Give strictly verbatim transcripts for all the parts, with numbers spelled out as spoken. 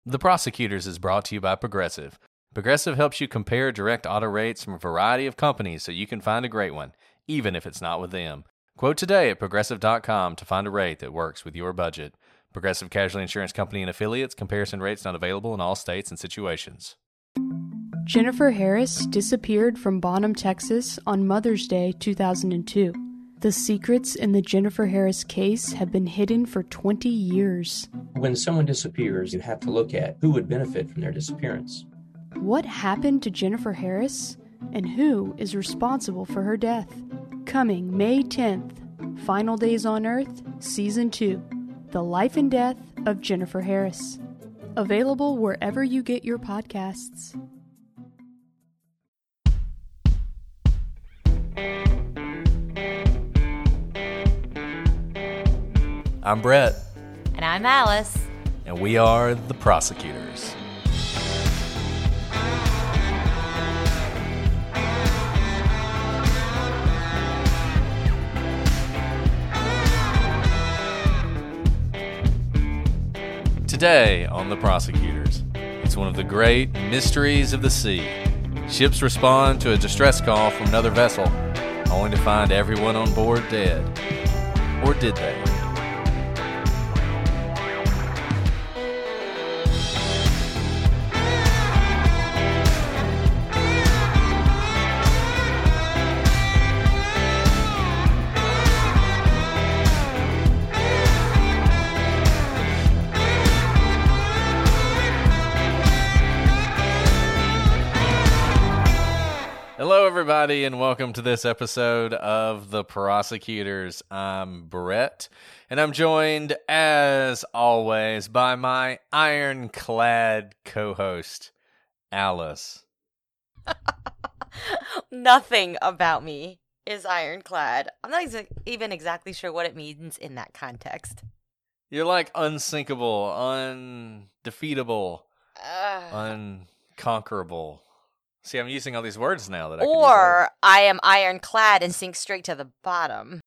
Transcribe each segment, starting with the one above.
The Prosecutors is brought to you by Progressive. Progressive helps you compare direct auto rates from a variety of companies so you can find a great one, even if it's not with them. Quote today at progressive dot com to find a rate that works with your budget. Progressive Casualty Insurance Company and Affiliates. Comparison rates not available in all states and situations. Jennifer Harris disappeared from Bonham, Texas on Mother's Day two thousand two. The secrets in the Jennifer Harris case have been hidden for twenty years. When someone disappears, you have to look at who would benefit from their disappearance. What happened to Jennifer Harris, and who is responsible for her death? Coming May tenth, Final Days on Earth, Season two, The Life and Death of Jennifer Harris. Available wherever you get your podcasts. I'm Brett. And I'm Alice. And we are the Prosecutors. Today on The Prosecutors, it's one of the great mysteries of the sea. Ships respond to a distress call from another vessel, only to find everyone on board dead. Or did they? Hello, everybody, and welcome to this episode of The Prosecutors. I'm Brett, and I'm joined, as always, by my ironclad co-host, Alice. Nothing about me is ironclad. I'm not ex- even exactly sure what it means in that context. You're like unsinkable, undefeatable, Uh, unconquerable. See, I'm using all these words now that I can use. or I am ironclad and sink straight to the bottom.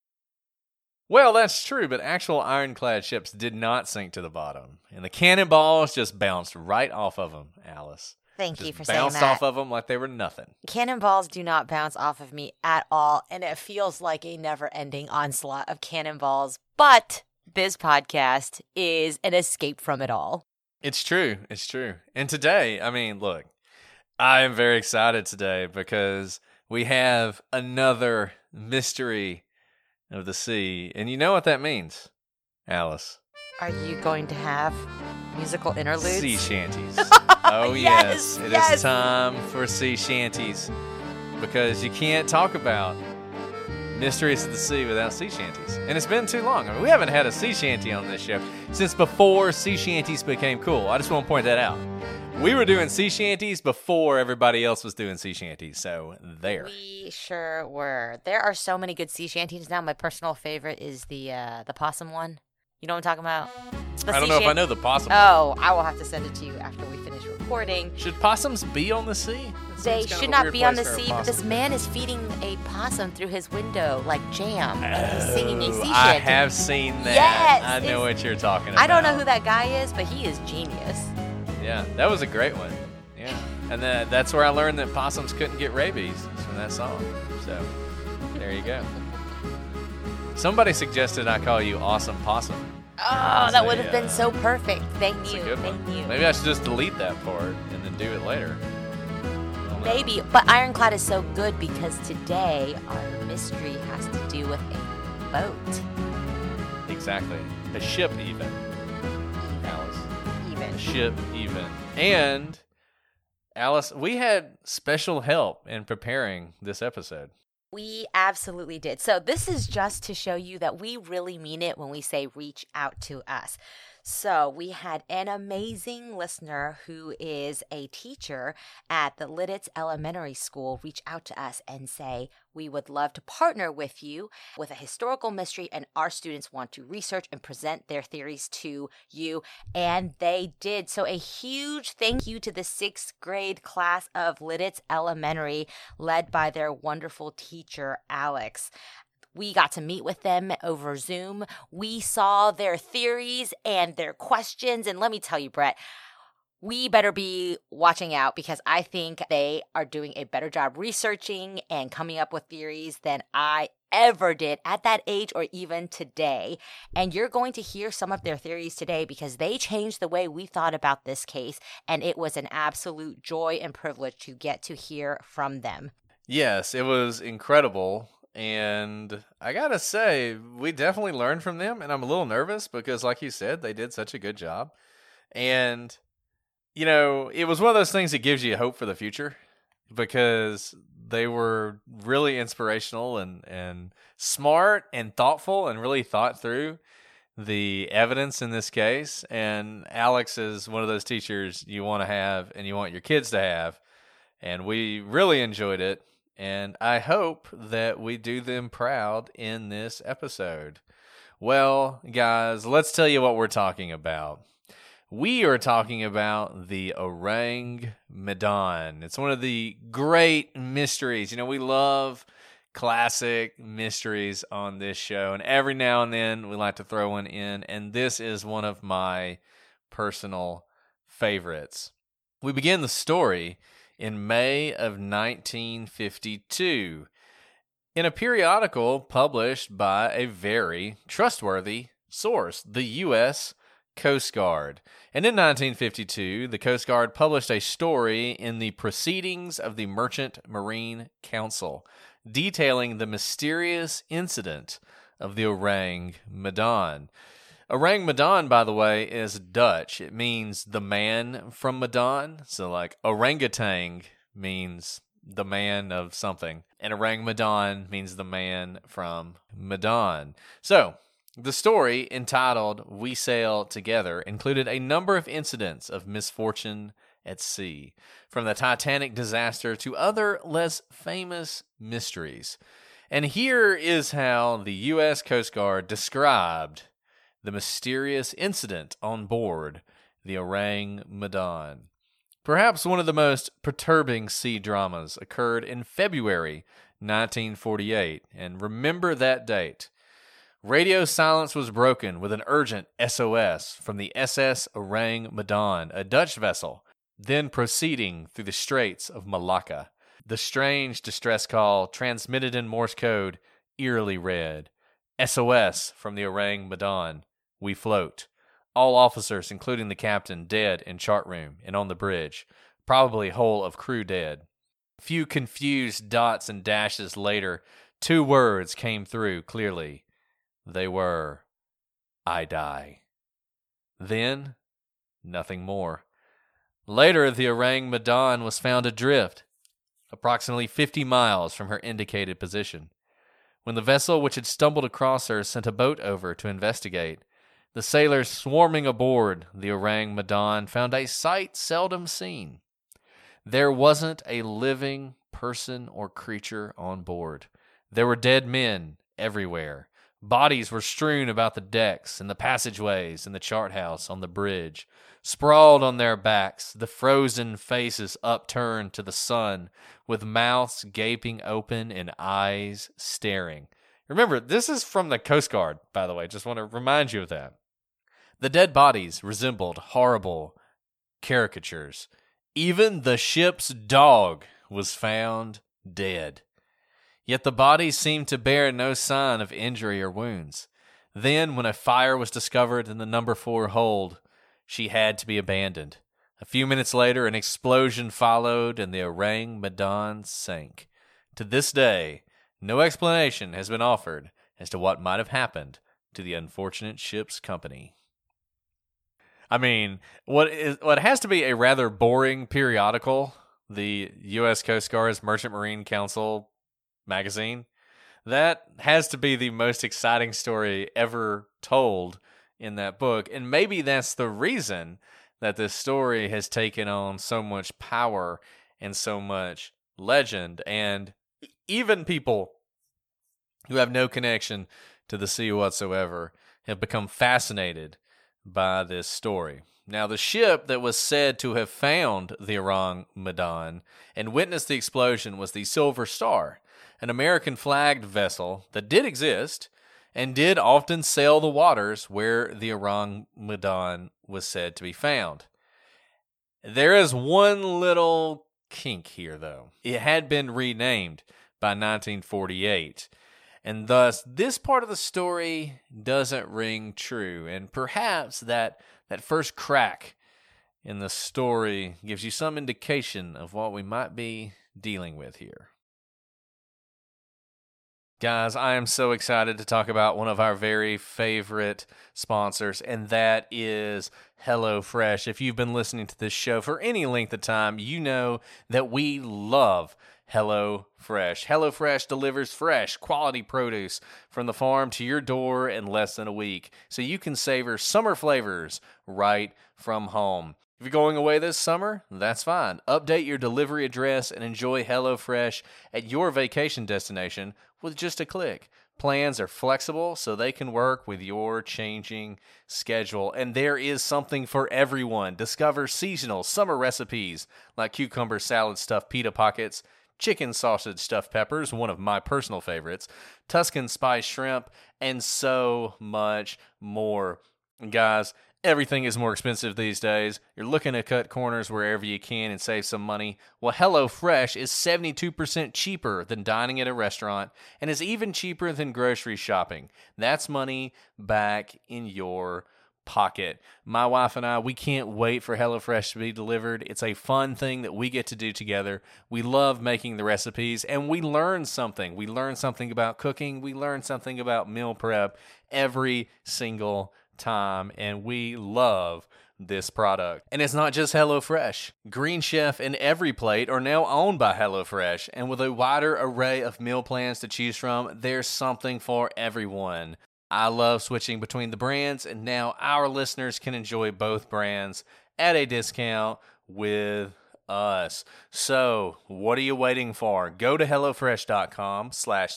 Well, that's true, but actual ironclad ships did not sink to the bottom. And the cannonballs just bounced right off of them, Alice. Thank Just you for saying bounced that. off of them like they were nothing. Cannonballs do not bounce off of me at all, and it feels like a never-ending onslaught of cannonballs. But this podcast is an escape from it all. It's true. It's true. And today, I mean, look, I am very excited today because we have another mystery of the sea. And you know what that means, Alice? Are you going to have musical interludes? Sea shanties. Oh, yes. Yes, It yes. is time for sea shanties because you can't talk about mysteries of the sea without sea shanties. And it's been too long. I mean, we haven't had a sea shanty on this show since before sea shanties became cool. I just want to point that out. We were doing sea shanties before everybody else was doing sea shanties, so there. We sure were. There are so many good sea shanties now. My personal favorite is the uh, the possum one. You know what I'm talking about? The I don't sea know if I shan- know the possum. Oh, I will have to send it to you after we finish recording. Should possums be on the sea? That They seems kind of should a not weird be on the place for a sea, but this possum. man is feeding a possum through his window like jam. And he's singing a sea Oh, I shanty. have seen that. Yes, I know it's- what you're talking about. I don't know who that guy is, but he is genius. Yeah, that was a great one. Yeah. And that, that's where I learned that possums couldn't get rabies. It's from that song. So, there you go. Somebody suggested I call you Awesome Possum. Oh, That's that a, would have been uh, so perfect. Thank That's you. a good Thank one. you. Maybe I should just delete that part and then do it later. I don't know. Maybe, but Ironclad is so good because today our mystery has to do with a boat. Exactly. A ship, even. Alice. Even. A ship, even. And, Alice, we had special help in preparing this episode. We absolutely did. So this is just to show you that we really mean it when we say reach out to us. So we had an amazing listener who is a teacher at the Lidditz Elementary School reach out to us and say, we would love to partner with you with a historical mystery, and our students want to research and present their theories to you. And they did. So a huge thank you to the sixth grade class of Lidditz Elementary, led by their wonderful teacher, Alex. We got to meet with them over Zoom. We saw their theories and their questions. And let me tell you, Brett, we better be watching out because I think they are doing a better job researching and coming up with theories than I ever did at that age or even today. And you're going to hear some of their theories today because they changed the way we thought about this case, and it was an absolute joy and privilege to get to hear from them. Yes, it was incredible. And I gotta say, we definitely learned from them, and I'm a little nervous because, like you said, they did such a good job. And you know, it was one of those things that gives you hope for the future because they were really inspirational and, and smart and thoughtful and really thought through the evidence in this case. And Alex is one of those teachers you want to have and you want your kids to have. And we really enjoyed it. And I hope that we do them proud in this episode. Well, guys, let's tell you what we're talking about. We are talking about the Orang Medan. It's one of the great mysteries. You know, we love classic mysteries on this show, and every now and then we like to throw one in, and this is one of my personal favorites. We begin the story in May of nineteen fifty-two in a periodical published by a very trustworthy source, the U S Coast Guard. And in nineteen fifty-two, the Coast Guard published a story in the Proceedings of the Merchant Marine Council detailing the mysterious incident of the Orang Medan. Orang Medan, by the way, is Dutch. It means the man from Medan. So like orangutan means the man of something. And Orang Medan means the man from Medan. So the story, entitled We Sail Together, included a number of incidents of misfortune at sea, from the Titanic disaster to other less famous mysteries. And here is how the U S Coast Guard described the mysterious incident on board the Orang Medan. Perhaps one of the most perturbing sea dramas occurred in February nineteen forty-eight, and remember that date. Radio silence was broken with an urgent S O S from the S S Orang Medan, a Dutch vessel, then proceeding through the Straits of Malacca. The strange distress call, transmitted in Morse code, eerily read, S O S from the Orang Medan. We float. All officers, including the captain, dead in chart room and on the bridge. Probably whole of crew dead. A few confused dots and dashes later, two words came through clearly. They were, I die. Then, nothing more. Later, the Orang Medan was found adrift, approximately fifty miles from her indicated position. When the vessel which had stumbled across her sent a boat over to investigate, the sailors swarming aboard the Orang Medan found a sight seldom seen. There wasn't a living person or creature on board. There were dead men everywhere. Bodies were strewn about the decks and the passageways in the chart house on the bridge. Sprawled on their backs, the frozen faces upturned to the sun, with mouths gaping open and eyes staring. Remember, this is from the Coast Guard, by the way. Just want to remind you of that. The dead bodies resembled horrible caricatures. Even the ship's dog was found dead. Yet the bodies seemed to bear no sign of injury or wounds. Then, when a fire was discovered in the number four hold, she had to be abandoned. A few minutes later, an explosion followed and the Orang Medan sank. To this day, no explanation has been offered as to what might have happened to the unfortunate ship's company. I mean, what is what has to be a rather boring periodical, the U S Coast Guard's Merchant Marine Council magazine, that has to be the most exciting story ever told in that book. And maybe that's the reason that this story has taken on so much power and so much legend. And even people who have no connection to the sea whatsoever have become fascinated by this story. Now, the ship that was said to have found the Orang Medan and witnessed the explosion was the Silver Star, an American-flagged vessel that did exist and did often sail the waters where the Orang Medan was said to be found. There is one little kink here, though. It had been renamed by nineteen forty-eight, and thus this part of the story doesn't ring true, and perhaps that, that first crack in the story gives you some indication of what we might be dealing with here. Guys, I am so excited to talk about one of our very favorite sponsors, and that is HelloFresh. If you've been listening to this show for any length of time, you know that we love HelloFresh. HelloFresh delivers fresh, quality produce from the farm to your door in less than a week, so you can savor summer flavors right from home. If you're going away this summer, that's fine. Update your delivery address and enjoy HelloFresh at your vacation destination with just a click. Plans are flexible, so they can work with your changing schedule. And there is something for everyone. Discover seasonal summer recipes like cucumber salad stuffed pita pockets, chicken sausage stuffed peppers, one of my personal favorites, Tuscan spice shrimp, and so much more. And guys, everything is more expensive these days. You're looking to cut corners wherever you can and save some money. Well, HelloFresh is seventy-two percent cheaper than dining at a restaurant and is even cheaper than grocery shopping. That's money back in your pocket. My wife and I, we can't wait for HelloFresh to be delivered. It's a fun thing that we get to do together. We love making the recipes, and we learn something. We learn something about cooking. We learn something about meal prep every single time, and we love this product. And it's not just HelloFresh. Green Chef and Every Plate are now owned by HelloFresh, and with a wider array of meal plans to choose from, there's something for everyone. I love switching between the brands, and now our listeners can enjoy both brands at a discount with us. So, what are you waiting for? Go to HelloFresh.com slash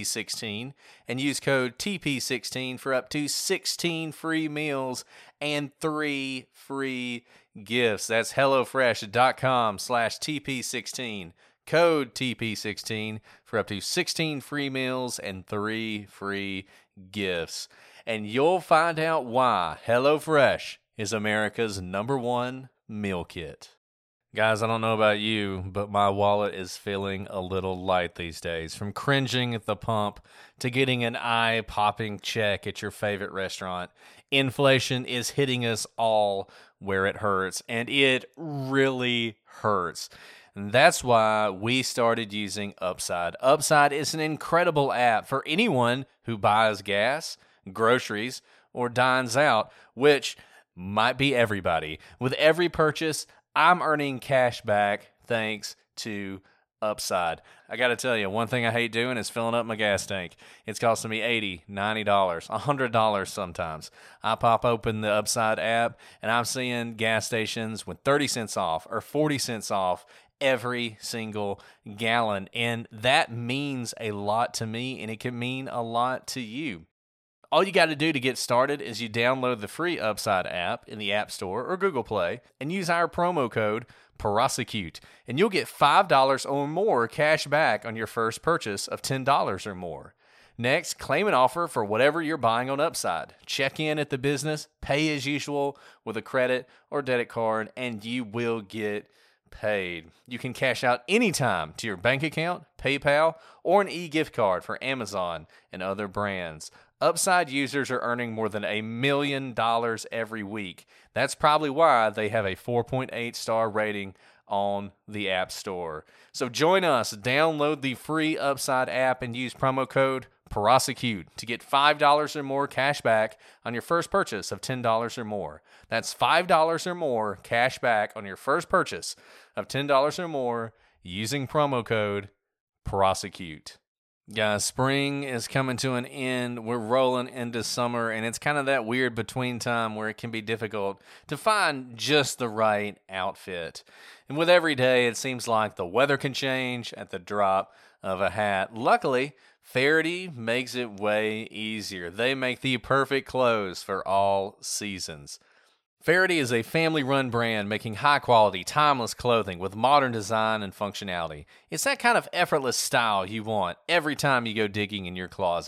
TP16 and use code T P sixteen for up to sixteen free meals and three free gifts. That's HelloFresh.com slash TP16. Code T P sixteen for up to sixteen free meals and three free gifts. And you'll find out why HelloFresh is America's number one meal kit. Guys, I don't know about you, but my wallet is feeling a little light these days. From cringing at the pump to getting an eye-popping check at your favorite restaurant, inflation is hitting us all where it hurts, and it really hurts. And that's why we started using Upside. Upside is an incredible app for anyone who buys gas, groceries, or dines out, which might be everybody. With every purchase, I'm earning cash back thanks to Upside. I got to tell you, one thing I hate doing is filling up my gas tank. It's costing me eighty dollars, ninety dollars, one hundred dollars sometimes. I pop open the Upside app, and I'm seeing gas stations with thirty cents off or forty cents off every single gallon. And that means a lot to me, and it can mean a lot to you. All you got to do to get started is you download the free Upside app in the App Store or Google Play and use our promo code PROSECUTE, and you'll get five dollars or more cash back on your first purchase of ten dollars or more. Next, claim an offer for whatever you're buying on Upside. Check in at the business, pay as usual with a credit or debit card, and you will get paid. You can cash out anytime to your bank account, PayPal, or an e-gift card for Amazon and other brands. Upside users are earning more than a million dollars every week. That's probably why they have a four point eight star rating on the App Store. So join us, download the free Upside app and use promo code PROSECUTE to get five dollars or more cash back on your first purchase of ten dollars or more. That's five dollars or more cash back on your first purchase of ten dollars or more using promo code PROSECUTE. Guys, spring is coming to an end. We're rolling into summer, and it's kind of that weird between time where it can be difficult to find just the right outfit. And with every day, it seems like the weather can change at the drop of a hat. Luckily, Faherty makes it way easier. They make the perfect clothes for all seasons. Faherty is a family-run brand making high-quality, timeless clothing with modern design and functionality. It's that kind of effortless style you want every time you go digging in your closet.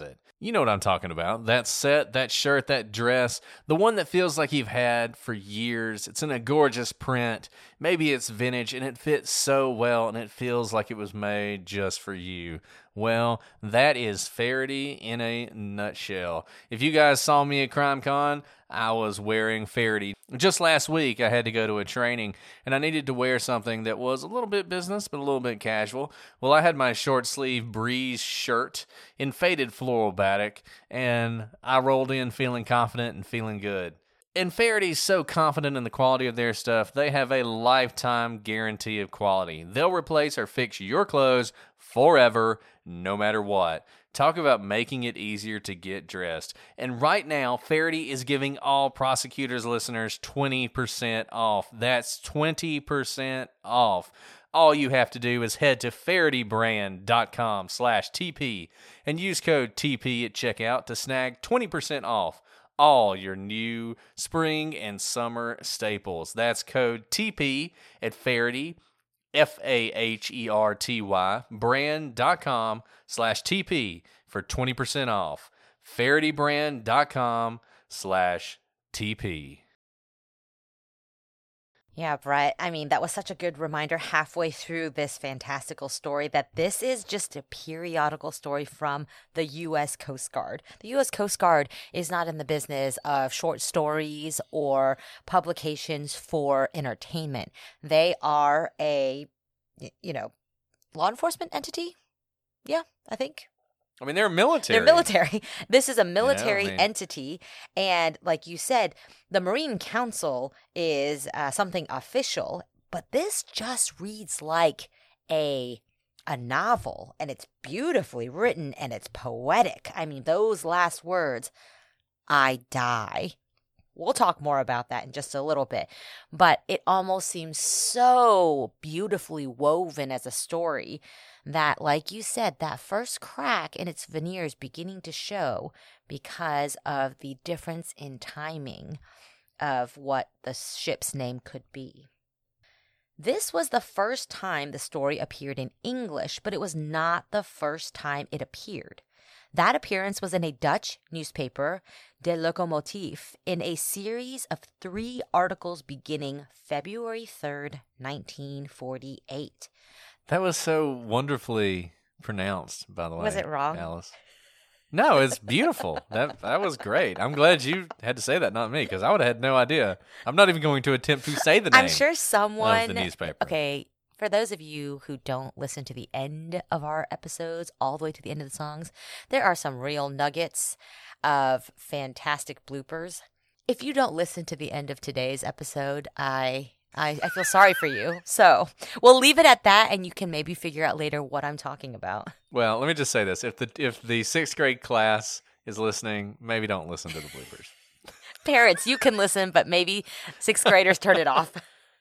You know what I'm talking about. That set, that shirt, that dress, the one that feels like you've had for years. It's in a gorgeous print. Maybe it's vintage and it fits so well and it feels like it was made just for you. Well, that is Faherty in a nutshell. If you guys saw me at CrimeCon, I was wearing Faherty. Just last week, I had to go to a training, and I needed to wear something that was a little bit business, but a little bit casual. Well, I had my short-sleeve Breeze shirt in faded floral batik, and I rolled in feeling confident and feeling good. And Faherty's so confident in the quality of their stuff, they have a lifetime guarantee of quality. They'll replace or fix your clothes forever, no matter what. Talk about making it easier to get dressed. And right now, Faherty is giving all Prosecutors listeners twenty percent off. That's twenty percent off. All you have to do is head to fahertybrand.com slash TP and use code T P at checkout to snag twenty percent off all your new spring and summer staples. That's code T P at Faherty, F A H E R T Y, brand.com slash TP for twenty percent off. fahertybrand.com slash TP. Yeah, Brett. I mean, that was such a good reminder halfway through this fantastical story that this is just a periodical story from the U S Coast Guard. The U S Coast Guard is not in the business of short stories or publications for entertainment. They are a, you know, law enforcement entity. Yeah, I think. I mean, they're military. They're military. This is a military yeah, I mean. entity. And like you said, the Marine Council is uh, something official, but this just reads like a a novel, and it's beautifully written and it's poetic. I mean, those last words, I die. We'll talk more about that in just a little bit, but it almost seems so beautifully woven as a story that, like you said, that first crack in its veneer is beginning to show because of the difference in timing of what the ship's name could be. This was the first time the story appeared in English, but it was not the first time it appeared. That appearance was in a Dutch newspaper, De Locomotief, in a series of three articles beginning February third, nineteen forty-eight. That was so wonderfully pronounced, by the way. Was it wrong? Alice? No, it's beautiful. that that was great. I'm glad you had to say that, not me, because I would have had no idea. I'm not even going to attempt to say the name I'm sure someone... of the newspaper. Okay, for those of you who don't listen to the end of our episodes, all the way to the end of the songs, there are some real nuggets of fantastic bloopers. If you don't listen to the end of today's episode, I... I, I feel sorry for you. So we'll leave it at that, and you can maybe figure out later what I'm talking about. Well, let me just say this. If the if the sixth grade class is listening, maybe don't listen to the bloopers. Parents, you can listen, but maybe sixth graders turn it off.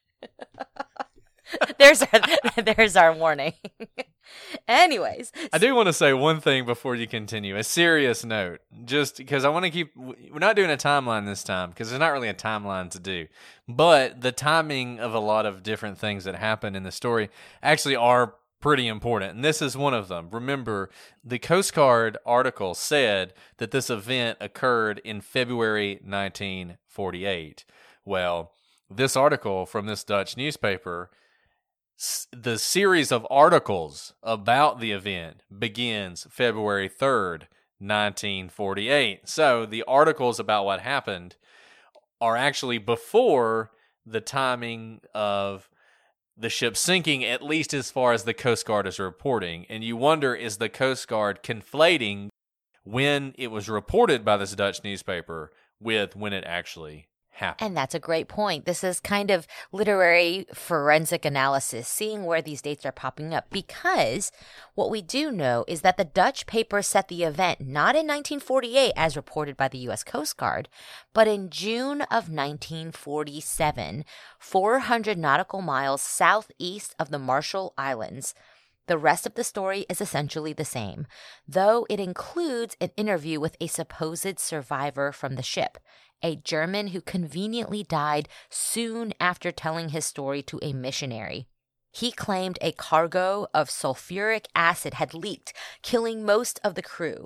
There's our, there's our warning. Anyways. I do want to say one thing before you continue. A serious note. Just because I want to keep... We're not doing a timeline this time because there's not really a timeline to do. But the timing of a lot of different things that happen in the story actually are pretty important. And this is one of them. Remember, the Coast Guard article said that this event occurred in February nineteen forty-eight. Well, this article from this Dutch newspaper... The series of articles about the event begins February third, nineteen forty-eight. So the articles about what happened are actually before the timing of the ship sinking, at least as far as the Coast Guard is reporting. And you wonder, is the Coast Guard conflating when it was reported by this Dutch newspaper with when it actually happened? And that's a great point. This is kind of literary forensic analysis, seeing where these dates are popping up, because what we do know is that the Dutch paper set the event not in nineteen forty-eight as reported by the U S Coast Guard, but in June of nineteen forty-seven, four hundred nautical miles southeast of the Marshall Islands. The rest of the story is essentially the same, though it includes an interview with a supposed survivor from the ship, a German who conveniently died soon after telling his story to a missionary. He claimed a cargo of sulfuric acid had leaked, killing most of the crew.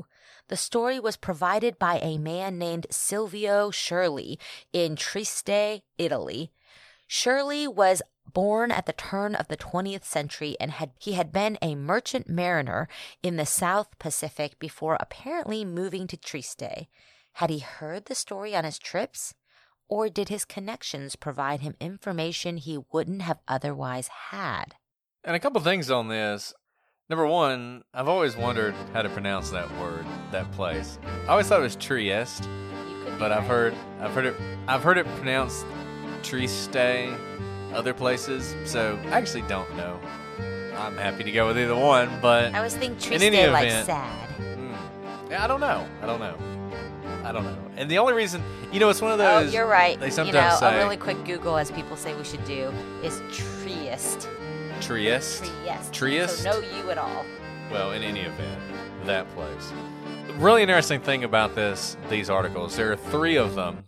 The story was provided by a man named Silvio Shirley in Trieste, Italy. Shirley was born at the turn of the twentieth century and had he had been a merchant mariner in the South Pacific before apparently moving to Trieste. Had he heard the story on his trips? Or did his connections provide him information he wouldn't have otherwise had? And a couple things on this. Number one, I've always wondered how to pronounce that word, that place. I always thought it was Trieste, but I've heard I've heard it I've heard it pronounced Trieste other places, so I actually don't know. I'm happy to go with either one, but I was thinking in Trieste any like event, sad. hmm, yeah, I don't know. I don't know. I don't know. And the only reason, you know, it's one of Oh, those. you're right. They You sometimes know, say a really quick Google, as people say we should do, is Trieste. Trieste. Trieste. Trieste. So no you at all. Well, in any event, that place. Really interesting thing about this, these articles, there are three of them,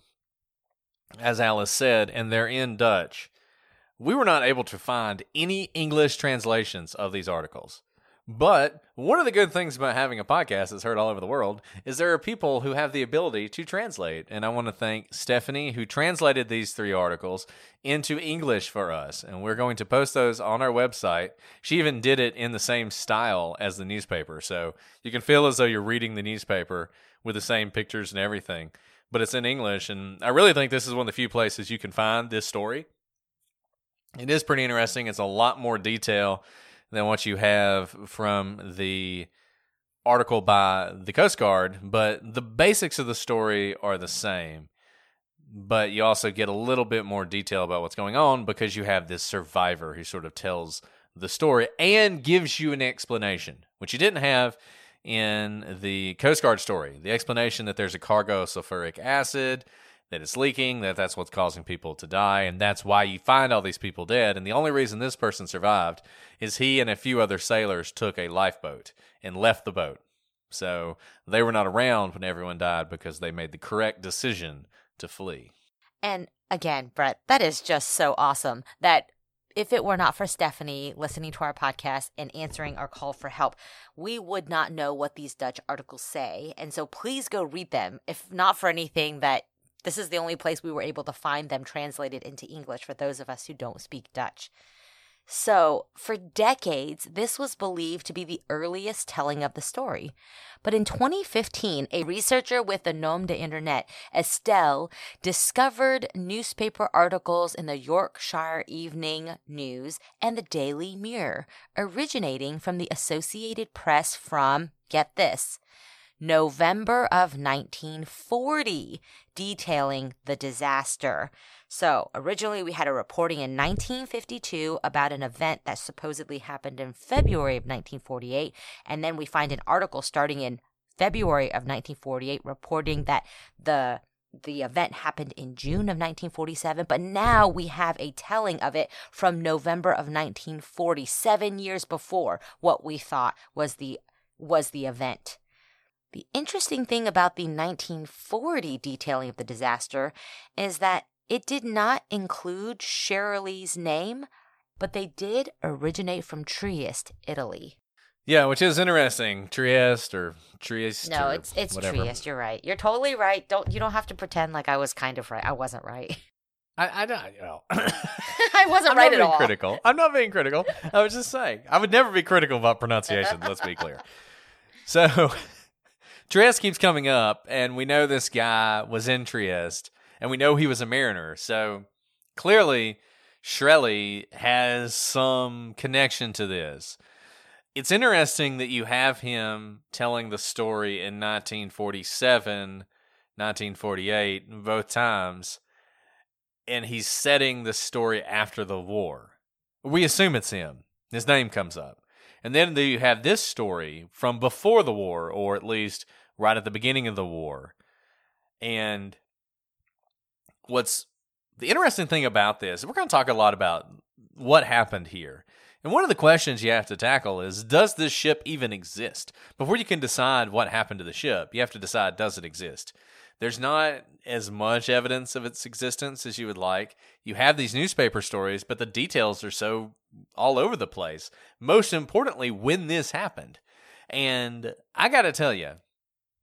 as Alice said, and they're in Dutch. We were not able to find any English translations of these articles. But one of the good things about having a podcast that's heard all over the world is there are people who have the ability to translate. And I want to thank Stephanie, who translated these three articles into English for us. And we're going to post those on our website. She even did it in the same style as the newspaper. So you can feel as though you're reading the newspaper with the same pictures and everything. But it's in English. And I really think this is one of the few places you can find this story. It is pretty interesting. It's a lot more detail than what you have from the article by the Coast Guard, but the basics of the story are the same. But you also get a little bit more detail about what's going on because you have this survivor who sort of tells the story and gives you an explanation, which you didn't have in the Coast Guard story. The explanation that there's a cargo of sulfuric acid, that it's leaking, that that's what's causing people to die, and that's why you find all these people dead. And the only reason this person survived is he and a few other sailors took a lifeboat and left the boat. So they were not around when everyone died because they made the correct decision to flee. And again, Brett, that is just so awesome that if it were not for Stephanie listening to our podcast and answering our call for help, we would not know what these Dutch articles say. And so please go read them, if not for anything that this is the only place we were able to find them translated into English for those of us who don't speak Dutch. So, for decades, this was believed to be the earliest telling of the story. But in twenty fifteen, a researcher with the Nom de Internet, Estelle, discovered newspaper articles in the Yorkshire Evening News and the Daily Mirror, originating from the Associated Press from, get this, November of nineteen forty, detailing the disaster. So, originally we had a reporting in nineteen fifty-two about an event that supposedly happened in February of nineteen forty-eight, and then we find an article starting in February of nineteen forty-eight reporting that the the event happened in June of nineteen forty-seven, but now we have a telling of it from November of nineteen forty, seven years before what we thought was the was the event. The interesting thing about the nineteen forty detailing of the disaster is that it did not include Shirley's name, but they did originate from Trieste, Italy. Yeah, which is interesting. Trieste or Trieste. No, or it's it's whatever. Trieste. You're right. You're totally right. Don't you don't have to pretend like I was kind of right. I wasn't right. I, I don't, you know. I wasn't I'm right not at being all. critical. I'm not being critical. I was just saying. I would never be critical about pronunciation, let's be clear. So, Trieste keeps coming up, and we know this guy was in Trieste, and we know he was a mariner. So, clearly, Shirley has some connection to this. It's interesting that you have him telling the story in nineteen forty-seven, nineteen forty-eight, both times, and he's setting the story after the war. We assume it's him. His name comes up. And then you have this story from before the war, or at least right at the beginning of the war. And what's the interesting thing about this, we're going to talk a lot about what happened here. And one of the questions you have to tackle is, does this ship even exist? Before you can decide what happened to the ship, you have to decide, does it exist? There's not as much evidence of its existence as you would like. You have these newspaper stories, but the details are so all over the place. Most importantly, when this happened. And I got to tell you,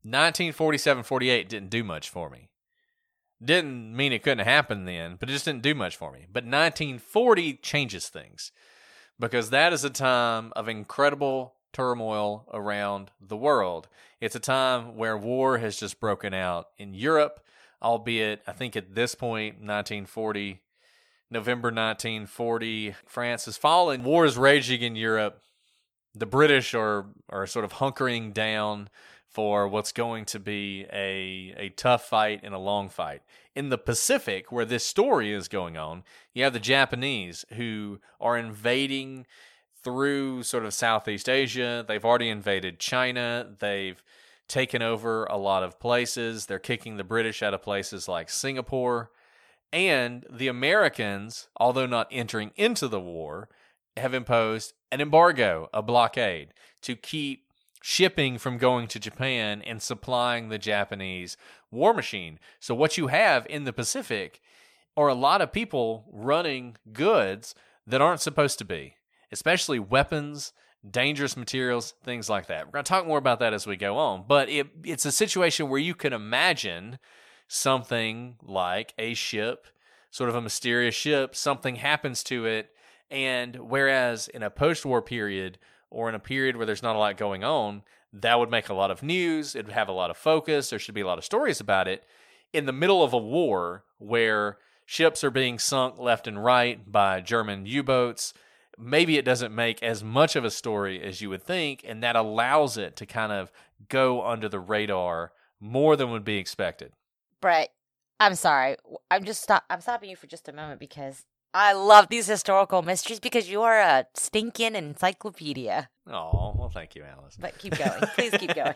nineteen forty-seven forty-eight didn't do much for me. Didn't mean it couldn't happen then, but it just didn't do much for me. But nineteen forty changes things, because that is a time of incredible turmoil around the world. It's a time where war has just broken out in Europe, albeit I think at this point, nineteen forty, November nineteen forty, France has fallen. War is raging in Europe. The British are, are sort of hunkering down for what's going to be a, a tough fight and a long fight. In the Pacific, where this story is going on, you have the Japanese who are invading through sort of Southeast Asia. They've already invaded China. They've taken over a lot of places. They're kicking the British out of places like Singapore. And the Americans, although not entering into the war, have imposed an embargo, a blockade, to keep shipping from going to Japan and supplying the Japanese war machine. So what you have in the Pacific are a lot of people running goods that aren't supposed to be, especially weapons, dangerous materials, things like that. We're going to talk more about that as we go on, but it, it's a situation where you can imagine something like a ship, sort of a mysterious ship, something happens to it, and whereas in a post-war period or in a period where there's not a lot going on, that would make a lot of news, it would have a lot of focus, there should be a lot of stories about it. In the middle of a war where ships are being sunk left and right by German U-boats, maybe it doesn't make as much of a story as you would think, and that allows it to kind of go under the radar more than would be expected. Brett, I'm sorry. I'm just stop. I'm stopping you for just a moment because I love these historical mysteries because you are a stinking encyclopedia. Oh, well, thank you, Alice. But keep going. Please keep going.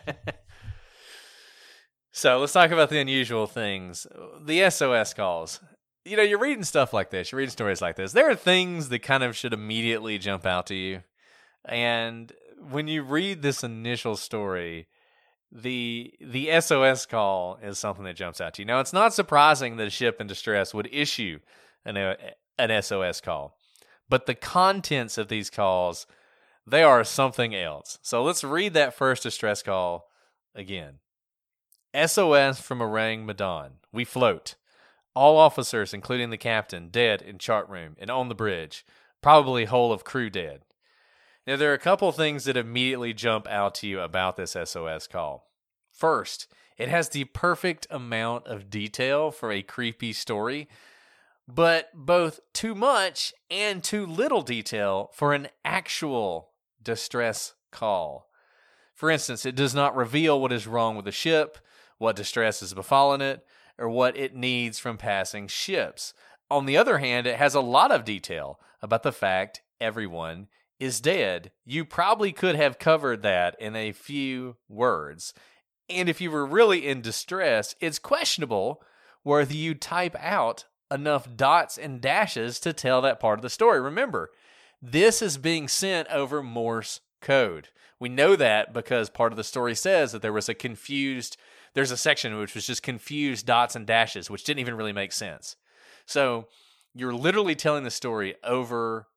So let's talk about the unusual things. The S O S calls. You know, you're reading stuff like this. You're reading stories like this. There are things that kind of should immediately jump out to you. And when you read this initial story, the the S O S call is something that jumps out to you. Now, it's not surprising that a ship in distress would issue an, an S O S call. But the contents of these calls, they are something else. So let's read that first distress call again. S O S from Orang Medan. We float. All officers, including the captain, dead in chart room and on the bridge. Probably whole of crew dead. Now, there are a couple things that immediately jump out to you about this S O S call. First, it has the perfect amount of detail for a creepy story, but both too much and too little detail for an actual distress call. For instance, it does not reveal what is wrong with the ship, what distress has befallen it, or what it needs from passing ships. On the other hand, it has a lot of detail about the fact everyone is dead. You probably could have covered that in a few words. And if you were really in distress, it's questionable whether you type out enough dots and dashes to tell that part of the story. Remember, this is being sent over Morse code. We know that because part of the story says that there was a confused, there's a section which was just confused dots and dashes, which didn't even really make sense. So you're literally telling the story over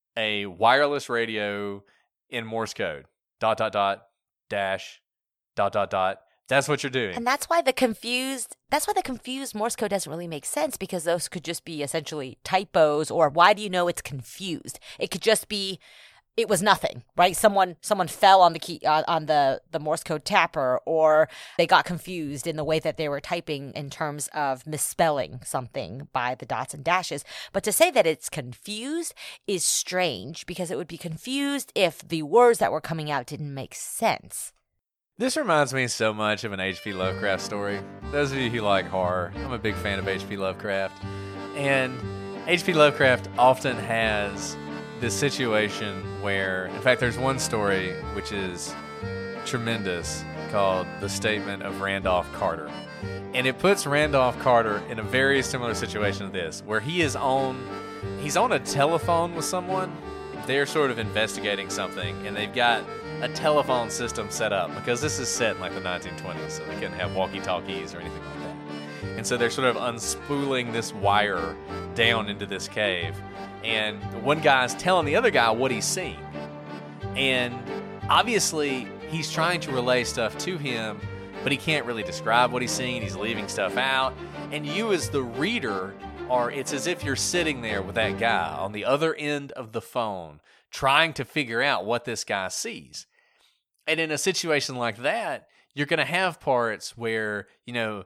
a wireless radio in Morse code. Dot, dot, dot, dash, dot, dot, dot. That's what you're doing. And that's why the confused that's why the confused Morse code doesn't really make sense, because those could just be essentially typos, or why do you know it's confused? It could just be it was nothing, right? Someone someone fell on the key uh, on the, the Morse code tapper, or they got confused in the way that they were typing in terms of misspelling something by the dots and dashes. But to say that it's confused is strange, because it would be confused if the words that were coming out didn't make sense. This reminds me so much of an H P Lovecraft story. Those of you who like horror, I'm a big fan of H P Lovecraft. And H P Lovecraft often has this situation where, in fact, there's one story which is tremendous called The Statement of Randolph Carter. And it puts Randolph Carter in a very similar situation to this, where he is on, he's on a telephone with someone. They're sort of investigating something, and they've got a telephone system set up, because this is set in like the nineteen twenties, so they couldn't have walkie-talkies or anything like that. And so they're sort of unspooling this wire down into this cave. And one guy's telling the other guy what he's seeing. And obviously, he's trying to relay stuff to him, but he can't really describe what he's seeing. He's leaving stuff out. And you as the reader are, it's as if you're sitting there with that guy on the other end of the phone trying to figure out what this guy sees. And in a situation like that, you're going to have parts where, you know,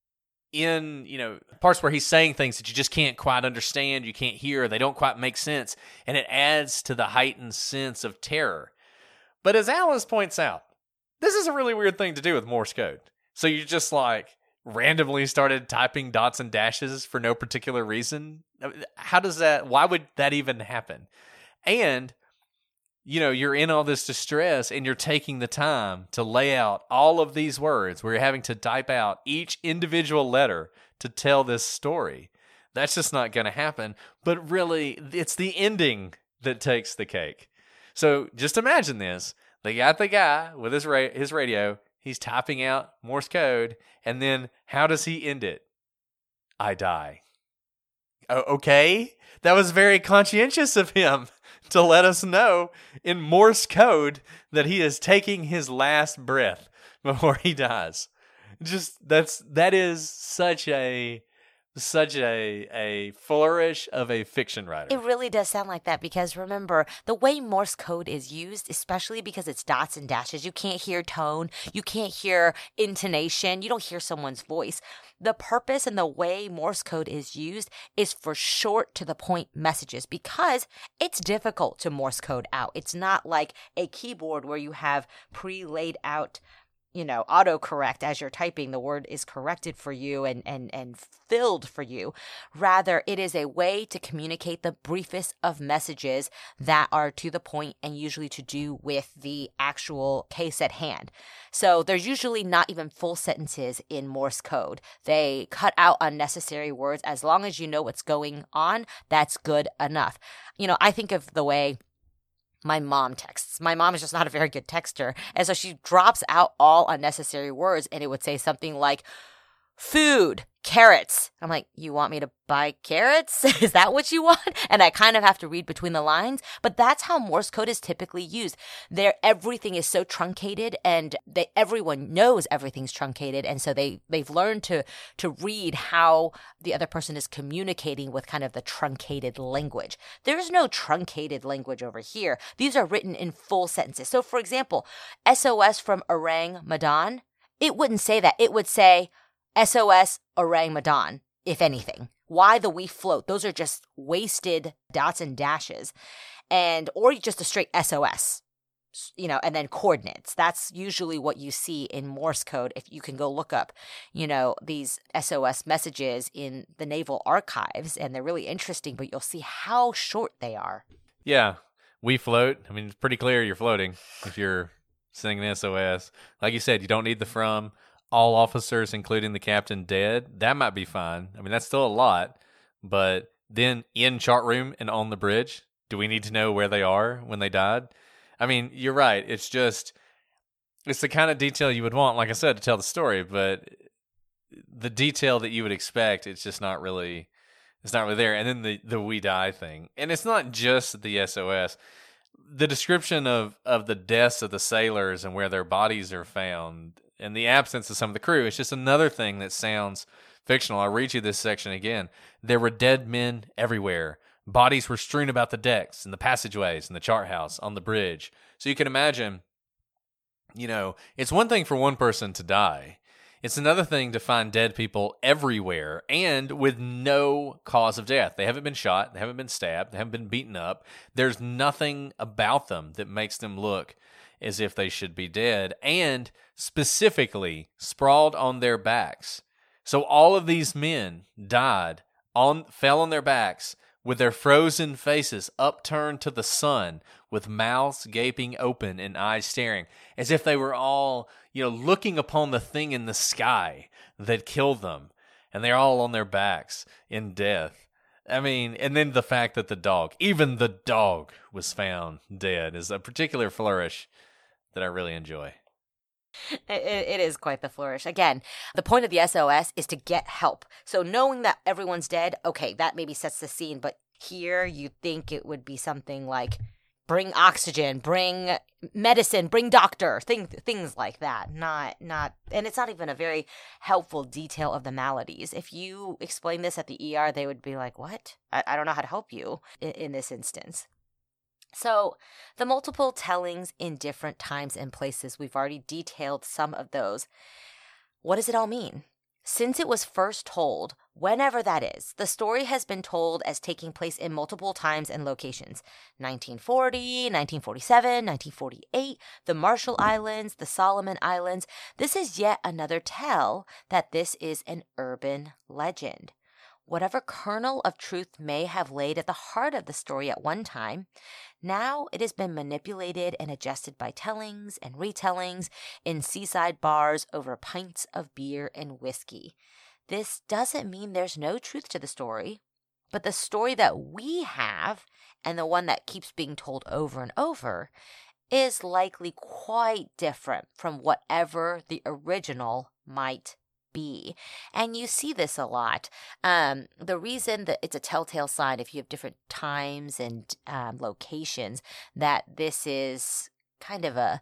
in, you know, parts where he's saying things that you just can't quite understand, you can't hear, they don't quite make sense, and it adds to the heightened sense of terror. But as Alice points out, this is a really weird thing to do with Morse code. So you just like randomly started typing dots and dashes for no particular reason? How does that, why would that even happen? And you know, you're in all this distress and you're taking the time to lay out all of these words where you're having to type out each individual letter to tell this story. That's just not going to happen. But really, it's the ending that takes the cake. So just imagine this. They got the guy with his ra- his radio. He's typing out Morse code. And then how does he end it? I die. O- okay. That was very conscientious of him to let us know in Morse code that he is taking his last breath before he dies. Just that's that is such a such a a flourish of a fiction writer. It really does sound like that because remember, the way Morse code is used, especially because it's dots and dashes, you can't hear tone, you can't hear intonation, you don't hear someone's voice. The purpose and the way Morse code is used is for short to the point messages because it's difficult to Morse code out. It's not like a keyboard where you have pre-laid out, you know, autocorrect as you're typing, the word is corrected for you and, and, and filled for you. Rather, it is a way to communicate the briefest of messages that are to the point and usually to do with the actual case at hand. So there's usually not even full sentences in Morse code. They cut out unnecessary words. As long as you know what's going on, that's good enough. You know, I think of the way my mom texts. My mom is just not a very good texter. And so she drops out all unnecessary words and it would say something like food, carrots. I'm like, you want me to buy carrots? Is that what you want? And I kind of have to read between the lines, but that's how Morse code is typically used. There, everything is so truncated and they, everyone knows everything's truncated. And so they, they've learned to, to read how the other person is communicating with kind of the truncated language. There's no truncated language over here. These are written in full sentences. So for example, S O S from Orang Madan, it wouldn't say that. It would say, S O S Orang Madan, if anything. Why the we float? Those are just wasted dots and dashes. And, or just a straight S O S, you know, and then coordinates. That's usually what you see in Morse code. If you can go look up, you know, these S O S messages in the Naval Archives, and they're really interesting, but you'll see how short they are. Yeah. We float. I mean, it's pretty clear you're floating if you're sending an S O S. Like you said, you don't need the from. All officers, including the captain, dead. That might be fine. I mean, that's still a lot. But then in chart room and on the bridge, do we need to know where they are when they died? I mean, you're right. It's just, it's the kind of detail you would want, like I said, to tell the story. But the detail that you would expect, it's just not really, it's not really there. And then the, the we die thing. And it's not just the S O S. The description of, of the deaths of the sailors and where their bodies are found and the absence of some of the crew, it's just another thing that sounds fictional. I'll read you this section again. There were dead men everywhere. Bodies were strewn about the decks and the passageways and the chart house on the bridge. So you can imagine, you know, it's one thing for one person to die. It's another thing to find dead people everywhere and with no cause of death. They haven't been shot. They haven't been stabbed. They haven't been beaten up. There's nothing about them that makes them look as if they should be dead, and specifically sprawled on their backs. So all of these men died, on fell on their backs with their frozen faces upturned to the sun, with mouths gaping open and eyes staring, as if they were all, you know, looking upon the thing in the sky that killed them, and they're all on their backs in death. I mean, and then the fact that the dog, even the dog, was found dead is a particular flourish that I really enjoy. It, it is quite the flourish. Again, the point of the S O S is to get help. So knowing that everyone's dead, okay, that maybe sets the scene. But here you think it would be something like, bring oxygen, bring medicine, bring doctor, things things like that. Not not and it's not even a very helpful detail of the maladies. If you explain this at the E R, they would be like, "What? I, I don't know how to help you in, in this instance." So the multiple tellings in different times and places, we've already detailed some of those. What does it all mean? Since it was first told, whenever that is, the story has been told as taking place in multiple times and locations. nineteen forty, nineteen forty-seven, nineteen forty-eight, the Marshall Islands, the Solomon Islands. This is yet another tell that this is an urban legend. Whatever kernel of truth may have laid at the heart of the story at one time, now it has been manipulated and adjusted by tellings and retellings in seaside bars over pints of beer and whiskey. This doesn't mean there's no truth to the story, but the story that we have, and the one that keeps being told over and over, is likely quite different from whatever the original might be. And you see this a lot. Um, the reason that it's a telltale sign, if you have different times and um, locations, that this is kind of a,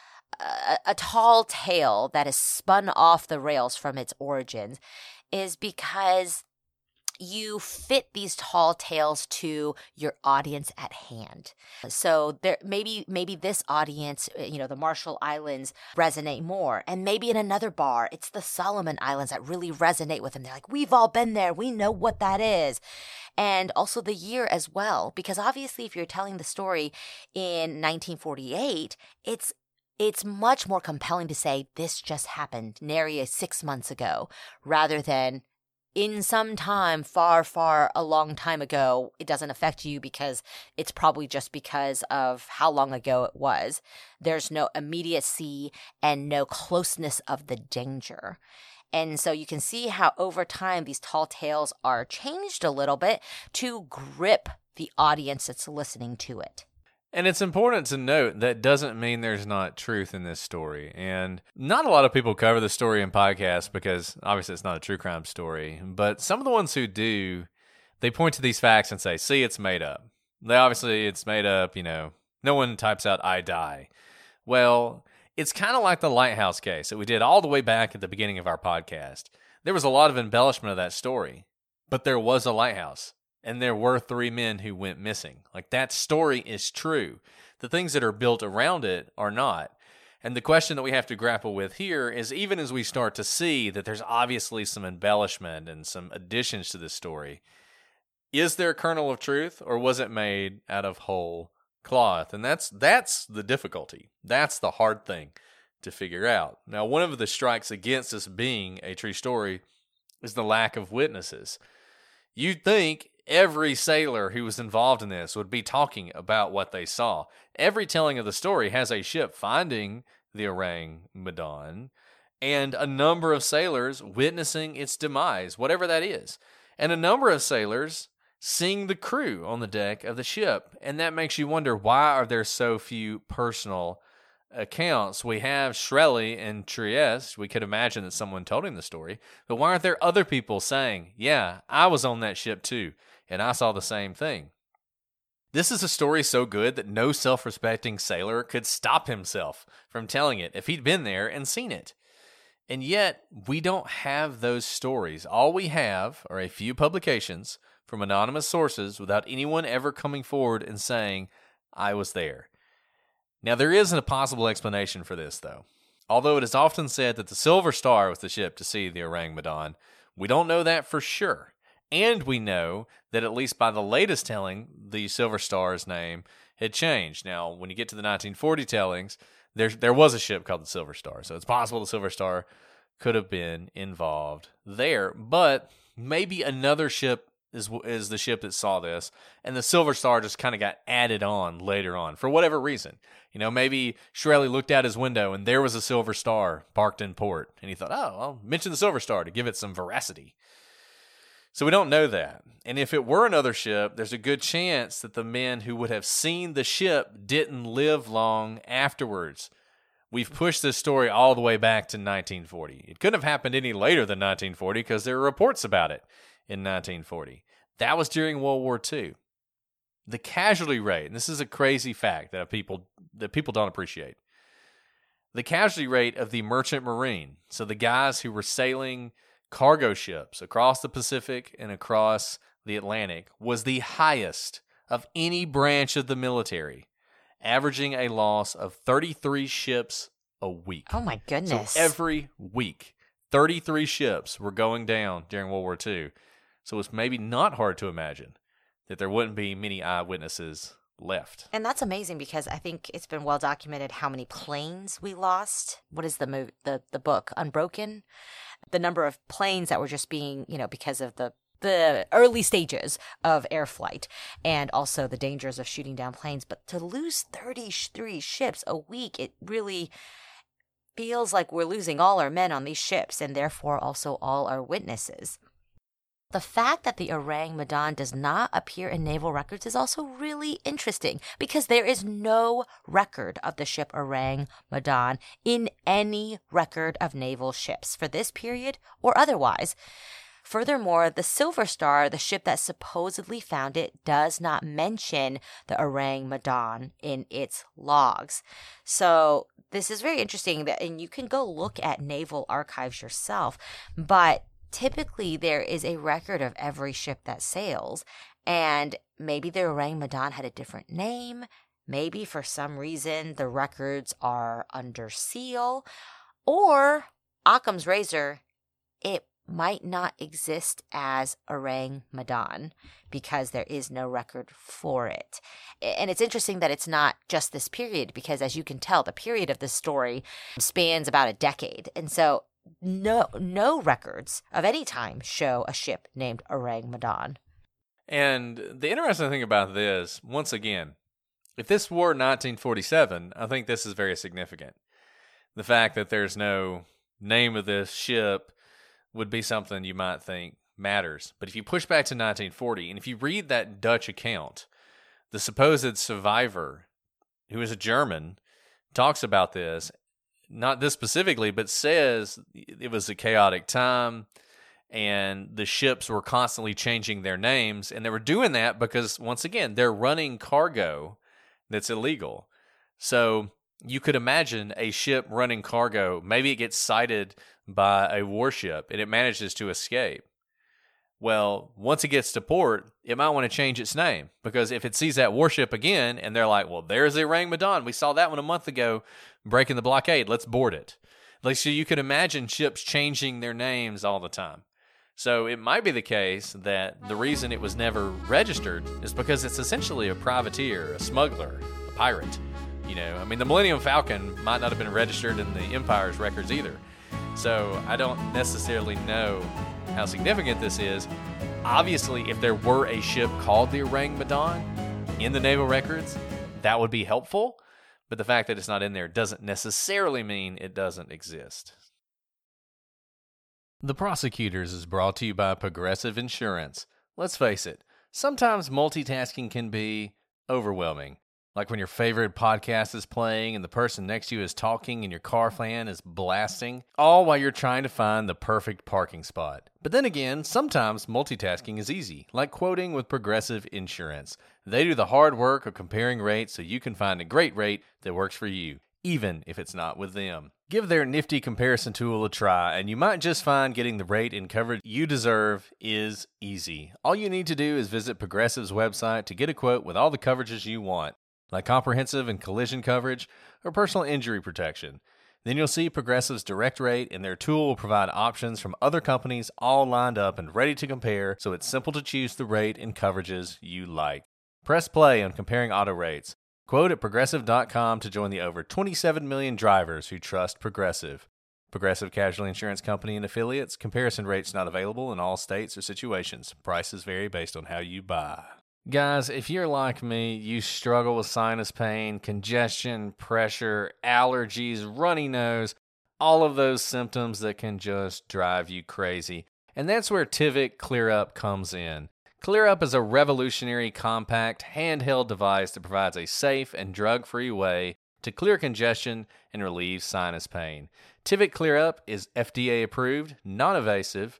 a a tall tale that is spun off the rails from its origins, is because you fit these tall tales to your audience at hand. So there maybe maybe this audience, you know, the Marshall Islands resonate more, and maybe in another bar it's the Solomon Islands that really resonate with them. They're like, we've all been there, we know what that is. And also the year as well, because obviously if you're telling the story in nineteen forty-eight, it's It's much more compelling to say this just happened nary six months ago, rather than in some time, far, far a long time ago. It doesn't affect you because it's probably just because of how long ago it was. There's no immediacy and no closeness of the danger. And so you can see how over time these tall tales are changed a little bit to grip the audience that's listening to it. And it's important to note that doesn't mean there's not truth in this story. And not a lot of people cover the story in podcasts because obviously it's not a true crime story. But some of the ones who do, they point to these facts and say, see, it's made up. They obviously, it's made up, you know, no one types out, I die. Well, it's kind of like the Lighthouse case that we did all the way back at the beginning of our podcast. There was a lot of embellishment of that story, but there was a lighthouse. And there were three men who went missing. Like, that story is true. The things that are built around it are not. And the question that we have to grapple with here is, even as we start to see that there's obviously some embellishment and some additions to this story, is there a kernel of truth, or was it made out of whole cloth? And that's that's the difficulty. That's the hard thing to figure out. Now, one of the strikes against this being a true story is the lack of witnesses. You'd think every sailor who was involved in this would be talking about what they saw. Every telling of the story has a ship finding the Orang Medan and a number of sailors witnessing its demise, whatever that is. And a number of sailors seeing the crew on the deck of the ship. And that makes you wonder, why are there so few personal accounts? We have Shkreli and Trieste. We could imagine that someone told him the story. But why aren't there other people saying, yeah, I was on that ship too, and I saw the same thing? This is a story so good that no self-respecting sailor could stop himself from telling it if he'd been there and seen it. And yet, we don't have those stories. All we have are a few publications from anonymous sources without anyone ever coming forward and saying, I was there. Now, there isn't a possible explanation for this, though. Although it is often said that the Silver Star was the ship to see the Orang Medan, we don't know that for sure. And we know that at least by the latest telling, the Silver Star's name had changed. Now, when you get to the nineteen forty tellings, there, there was a ship called the Silver Star. So it's possible the Silver Star could have been involved there. But maybe another ship is, is the ship that saw this, and the Silver Star just kind of got added on later on for whatever reason. You know, maybe Shkreli looked out his window and there was a Silver Star parked in port, and he thought, oh, I'll mention the Silver Star to give it some veracity. So we don't know that. And if it were another ship, there's a good chance that the men who would have seen the ship didn't live long afterwards. We've pushed this story all the way back to nineteen forty. It couldn't have happened any later than nineteen forty because there are reports about it in nineteen forty. That was during World War Two. the casualty rate, and this is a crazy fact that people that people don't appreciate. The casualty rate of the merchant marine, so the guys who were sailing cargo ships across the Pacific and across the Atlantic, was the highest of any branch of the military, averaging a loss of thirty-three ships a week. Oh my goodness. So every week, thirty-three ships were going down during World War Two. So it's maybe not hard to imagine that there wouldn't be many eyewitnesses left. And that's amazing because I think it's been well documented how many planes we lost. What is the movie, the, the book, Unbroken? The number of planes that were just being, you know, because of the the early stages of air flight and also the dangers of shooting down planes. But to lose thirty-three ships a week, it really feels like we're losing all our men on these ships and therefore also all our witnesses. The fact that the Orang Medan does not appear in naval records is also really interesting because there is no record of the ship Orang Medan in any record of naval ships for this period or otherwise. Furthermore, the Silver Star, the ship that supposedly found it, does not mention the Orang Medan in its logs. So this is very interesting, that, and you can go look at naval archives yourself, but typically there is a record of every ship that sails, and maybe the Orang Medan had a different name. Maybe for some reason the records are under seal, or Occam's razor, it might not exist as Orang Medan because there is no record for it. And it's interesting that it's not just this period because, as you can tell, the period of this story spans about a decade. And so no no records of any time show a ship named Orang Medan. And the interesting thing about this, once again, if this were nineteen forty-seven, I think this is very significant. The fact that there's no name of this ship would be something you might think matters. But if you push back to nineteen forty, and if you read that Dutch account, the supposed survivor, who is a German, talks about this, not this specifically, but says it was a chaotic time, and the ships were constantly changing their names, and they were doing that because, once again, they're running cargo that's illegal. So you could imagine a ship running cargo, maybe it gets sighted by a warship and it manages to escape. Well, once it gets to port, it might want to change its name because if it sees that warship again and they're like, well, there's the Orang Medan. We saw that one a month ago breaking the blockade. Let's board it. Like, so you could imagine ships changing their names all the time. So it might be the case that the reason it was never registered is because it's essentially a privateer, a smuggler, a pirate. You know, I mean, the Millennium Falcon might not have been registered in the Empire's records either. So I don't necessarily know how significant this is. Obviously, if there were a ship called the Orang Medan in the naval records, that would be helpful. But the fact that it's not in there doesn't necessarily mean it doesn't exist. The Prosecutors is brought to you by Progressive Insurance. Let's face it, sometimes multitasking can be overwhelming. Like when your favorite podcast is playing and the person next to you is talking and your car fan is blasting, all while you're trying to find the perfect parking spot. But then again, sometimes multitasking is easy, like quoting with Progressive Insurance. They do the hard work of comparing rates so you can find a great rate that works for you, even if it's not with them. Give their nifty comparison tool a try, and you might just find getting the rate and coverage you deserve is easy. All you need to do is visit Progressive's website to get a quote with all the coverages you want, like comprehensive and collision coverage or personal injury protection. Then you'll see Progressive's direct rate, and their tool will provide options from other companies all lined up and ready to compare, so it's simple to choose the rate and coverages you like. Press play on comparing auto rates. Quote at Progressive dot com to join the over twenty-seven million drivers who trust Progressive. Progressive Casualty Insurance Company and Affiliates. Comparison rates not available in all states or situations. Prices vary based on how you buy. Guys, if you're like me, you struggle with sinus pain, congestion, pressure, allergies, runny nose, all of those symptoms that can just drive you crazy. And that's where Tivik ClearUp comes in. ClearUp is a revolutionary, compact, handheld device that provides a safe and drug-free way to clear congestion and relieve sinus pain. Tivik ClearUp is F D A approved, non-invasive,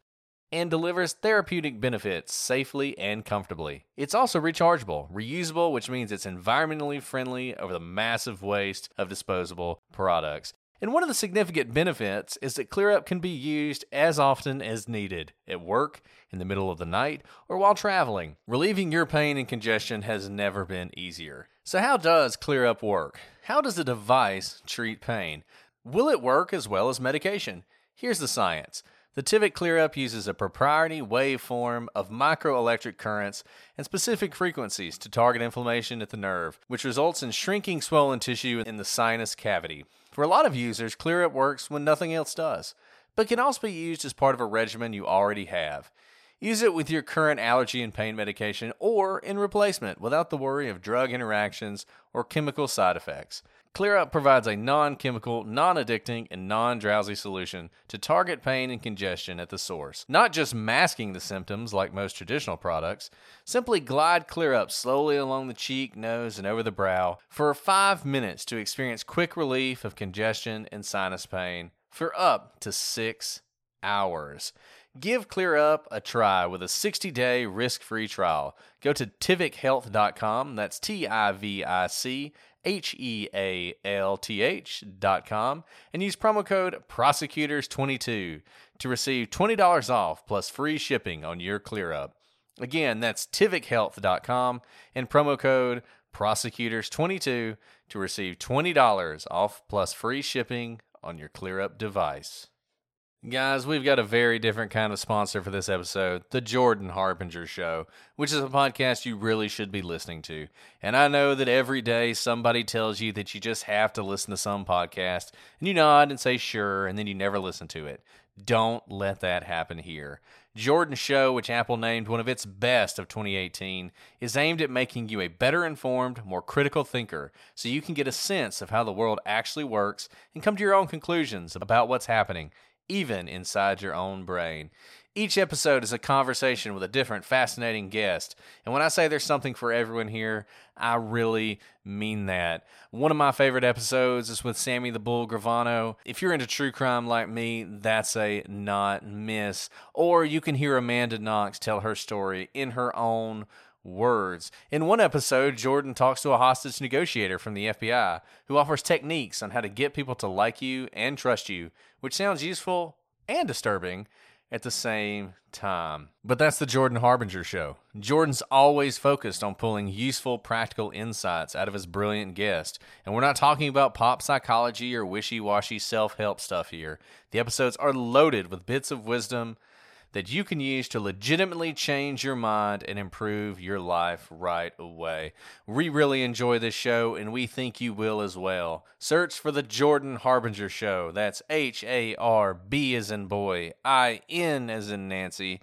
and delivers therapeutic benefits safely and comfortably. It's also rechargeable, reusable, which means it's environmentally friendly over the massive waste of disposable products. And one of the significant benefits is that ClearUp can be used as often as needed, at work, in the middle of the night, or while traveling. Relieving your pain and congestion has never been easier. So how does ClearUp work? How does the device treat pain? Will it work as well as medication? Here's the science. The Tivic ClearUp uses a proprietary waveform of microelectric currents and specific frequencies to target inflammation at the nerve, which results in shrinking swollen tissue in the sinus cavity. For a lot of users, ClearUp works when nothing else does, but can also be used as part of a regimen you already have. Use it with your current allergy and pain medication or in replacement without the worry of drug interactions or chemical side effects. ClearUp provides a non-chemical, non-addicting, and non-drowsy solution to target pain and congestion at the source. Not just masking the symptoms like most traditional products, simply glide ClearUp slowly along the cheek, nose, and over the brow for five minutes to experience quick relief of congestion and sinus pain for up to six hours. Give ClearUp a try with a sixty-day risk-free trial. Go to tivic health dot com, that's T I V I C H E A L T H dot com, and use promo code prosecutors twenty-two to receive twenty dollars off plus free shipping on your ClearUp. Again, that's tivic health dot com and promo code prosecutors twenty-two to receive twenty dollars off plus free shipping on your ClearUp device. Guys, we've got a very different kind of sponsor for this episode, The Jordan Harbinger Show, which is a podcast you really should be listening to. And I know that every day somebody tells you that you just have to listen to some podcast, and you nod and say sure, and then you never listen to it. Don't let that happen here. Jordan Show, which Apple named one of its best of twenty eighteen, is aimed at making you a better informed, more critical thinker, so you can get a sense of how the world actually works and come to your own conclusions about what's happening, even inside your own brain. Each episode is a conversation with a different fascinating guest, and when I say there's something for everyone here, I really mean that. One of my favorite episodes is with Sammy the Bull Gravano. If you're into true crime like me, that's a not miss. Or you can hear Amanda Knox tell her story in her own words. In one episode, Jordan talks to a hostage negotiator from the F B I who offers techniques on how to get people to like you and trust you, which sounds useful and disturbing at the same time. But that's the Jordan Harbinger Show. Jordan's always focused on pulling useful, practical insights out of his brilliant guest. And we're not talking about pop psychology or wishy-washy self-help stuff here. The episodes are loaded with bits of wisdom that you can use to legitimately change your mind and improve your life right away. We really enjoy this show, and we think you will as well. Search for The Jordan Harbinger Show. That's H A R B as in boy, I N as in Nancy,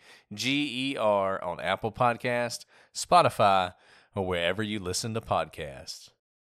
G E R on Apple Podcast, Spotify, or wherever you listen to podcasts.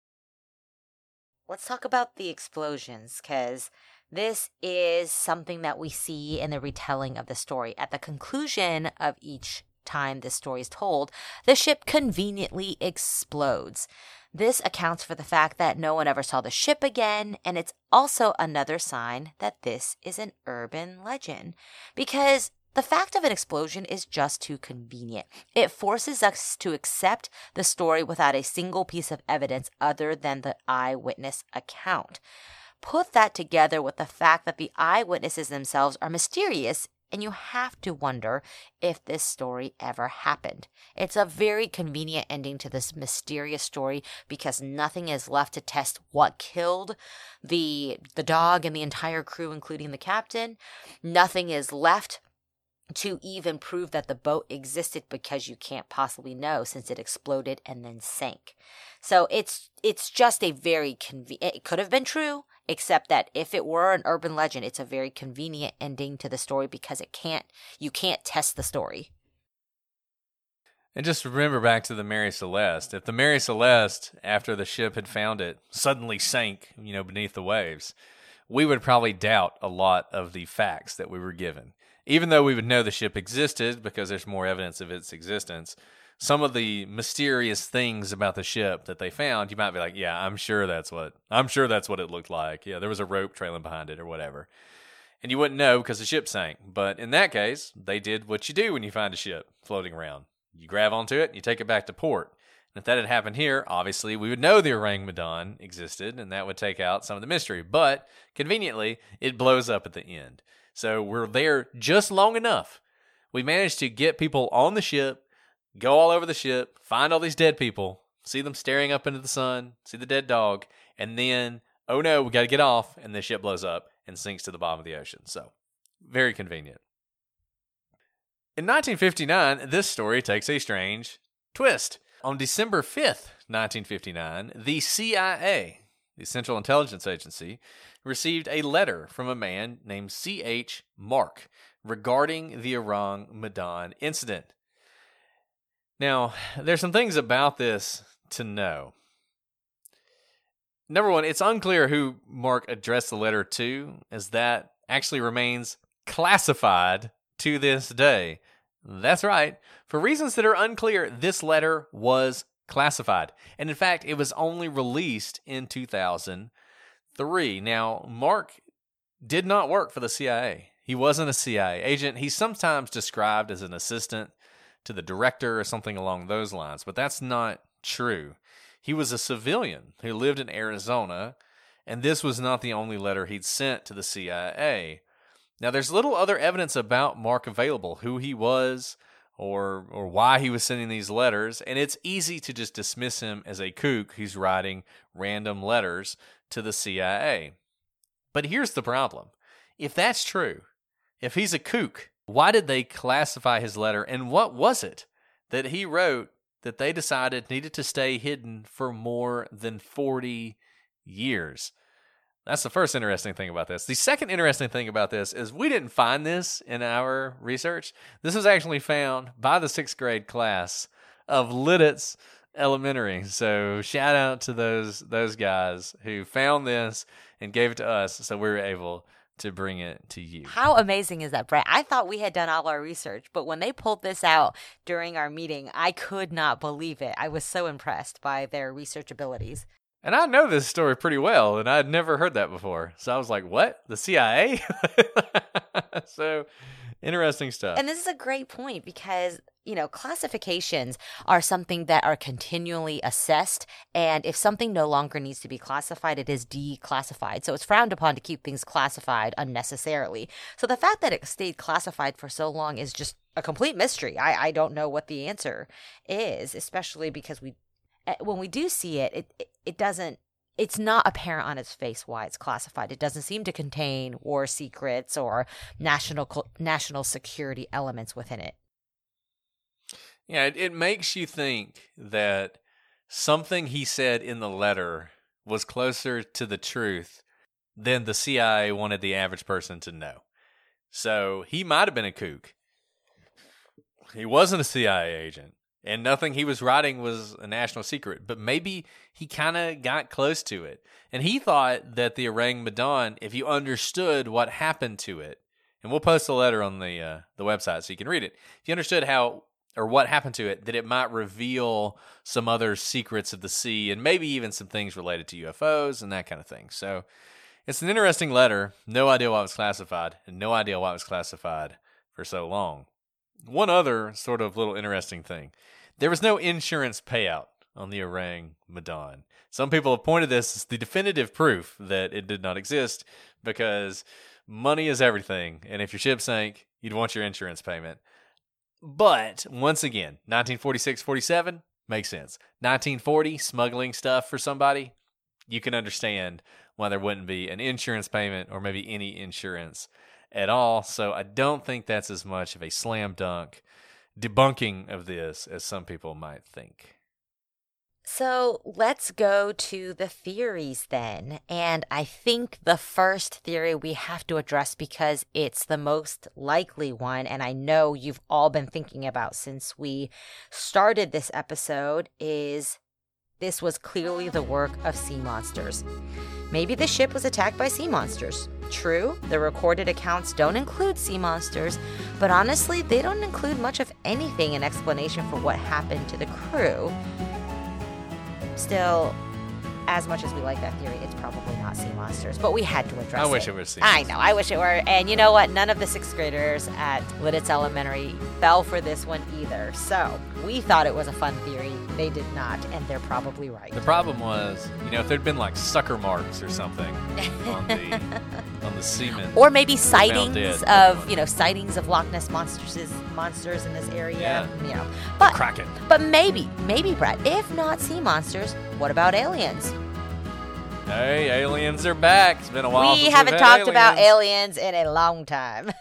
Let's talk about the explosions, because this is something that we see in the retelling of the story. At the conclusion of each time this story is told, the ship conveniently explodes. This accounts for the fact that no one ever saw the ship again, and it's also another sign that this is an urban legend. Because the fact of an explosion is just too convenient. It forces us to accept the story without a single piece of evidence other than the eyewitness account. Put that together with the fact that the eyewitnesses themselves are mysterious, and you have to wonder if this story ever happened. It's a very convenient ending to this mysterious story because nothing is left to test what killed the the dog and the entire crew, including the captain. Nothing is left to even prove that the boat existed because you can't possibly know since it exploded and then sank. So it's it's just a very convenient, it could have been true, except that if it were an urban legend, it's a very convenient ending to the story because it can't, you can't test the story. And just remember back to the Mary Celeste. If the Mary Celeste, after the ship had found it, suddenly sank, you know, beneath the waves, we would probably doubt a lot of the facts that we were given. Even though we would know the ship existed because there's more evidence of its existence, some of the mysterious things about the ship that they found, you might be like, yeah, I'm sure that's what, I'm sure that's what it looked like. Yeah, there was a rope trailing behind it or whatever. And you wouldn't know because the ship sank. But in that case, they did what you do when you find a ship floating around. You grab onto it, and you take it back to port. And if that had happened here, obviously we would know the Orang Medan existed, and that would take out some of the mystery. But conveniently, it blows up at the end. So we're there just long enough. We managed to get people on the ship, go all over the ship, find all these dead people, see them staring up into the sun, see the dead dog, and then, oh no, we got to get off, and the ship blows up and sinks to the bottom of the ocean. So, very convenient. In nineteen fifty-nine, this story takes a strange twist. On December fifth, nineteen fifty-nine, the C I A, the Central Intelligence Agency, received a letter from a man named C H Mark regarding the Orang Medan incident. Now, there's some things about this to know. Number one, it's unclear who Mark addressed the letter to, as that actually remains classified to this day. That's right. For reasons that are unclear, this letter was classified. And in fact, it was only released in two thousand three. Now, Mark did not work for the C I A. He wasn't a C I A agent. He's sometimes described as an assistant to the director or something along those lines, but that's not true. He was a civilian who lived in Arizona, and this was not the only letter he'd sent to the C I A. Now, there's little other evidence about Mark available, who he was or or why he was sending these letters, and it's easy to just dismiss him as a kook who's writing random letters to the C I A. But here's the problem. If that's true, if he's a kook, why did they classify his letter, and what was it that he wrote that they decided needed to stay hidden for more than forty years? That's the first interesting thing about this. The second interesting thing about this is we didn't find this in our research. This was actually found by the sixth grade class of Lititz Elementary. So shout out to those those guys who found this and gave it to us, so we were able to bring it to you. How amazing is that, Brett? I thought we had done all our research, but when they pulled this out during our meeting, I could not believe it. I was so impressed by their research abilities. And I know this story pretty well, and I'd never heard that before. So I was like, what? The C I A? So, interesting stuff. And this is a great point because, you know, classifications are something that are continually assessed. And if something no longer needs to be classified, it is declassified. So it's frowned upon to keep things classified unnecessarily. So the fact that it stayed classified for so long is just a complete mystery. I, I don't know what the answer is, especially because we when we do see it, it, it, it doesn't, it's not apparent on its face why it's classified. It doesn't seem to contain war secrets or national national security elements within it. Yeah, it, it makes you think that something he said in the letter was closer to the truth than the C I A wanted the average person to know. So he might have been a kook. He wasn't a C I A agent. And nothing he was writing was a national secret, but maybe he kind of got close to it. And he thought that the Orang Medan, if you understood what happened to it, and we'll post a letter on the uh, the website so you can read it. If you understood how or what happened to it, that it might reveal some other secrets of the sea and maybe even some things related to U F Os and that kind of thing. So it's an interesting letter. No idea why it was classified, and no idea why it was classified for so long. One other sort of little interesting thing. There was no insurance payout on the Orang Medan. Some people have pointed this as the definitive proof that it did not exist because money is everything. And if your ship sank, you'd want your insurance payment. But once again, nineteen forty-six forty-seven makes sense. nineteen forty, smuggling stuff for somebody, you can understand why there wouldn't be an insurance payment or maybe any insurance at all. So I don't think that's as much of a slam dunk debunking of this as some people might think. So let's go to the theories then. And I think the first theory we have to address because it's the most likely one, and I know you've all been thinking about since we started this episode, is this was clearly the work of sea monsters. Maybe the ship was attacked by sea monsters. True, the recorded accounts don't include sea monsters, but honestly, they don't include much of anything in explanation for what happened to the crew. Still, as much as we like that theory, it's probably not sea monsters. But we had to address I it. wish it was sea I monsters. know. I wish it were. And you know what? None of the sixth graders at Lidditz Elementary fell for this one either. So we thought it was a fun theory. They did not, and they're probably right. The problem was, you know, if there'd been like sucker marks or something on the on the semen, Or maybe found sightings dead. of, you know, sightings of Loch Ness monsters, monsters in this area. Yeah. You know, but Kraken. but maybe, maybe Brett, if not sea monsters, what about aliens? Hey, aliens are back. It's been a while. We since haven't we've had talked about aliens. aliens in a long time.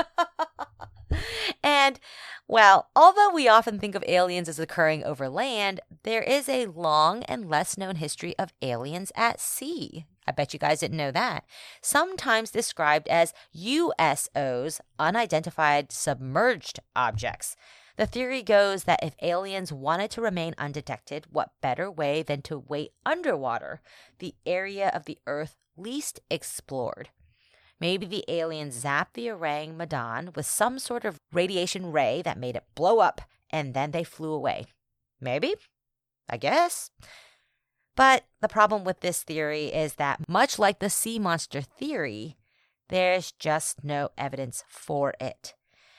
And, well, although we often think of aliens as occurring over land, there is a long and less known history of aliens at sea. I bet you guys didn't know that. Sometimes described as U S Os, unidentified submerged objects. The theory goes that if aliens wanted to remain undetected, what better way than to wait underwater, the area of the Earth least explored? Maybe the aliens zapped the Orang Medan with some sort of radiation ray that made it blow up, and then they flew away. Maybe? I guess. But the problem with this theory is that, much like the sea monster theory, there's just no evidence for it.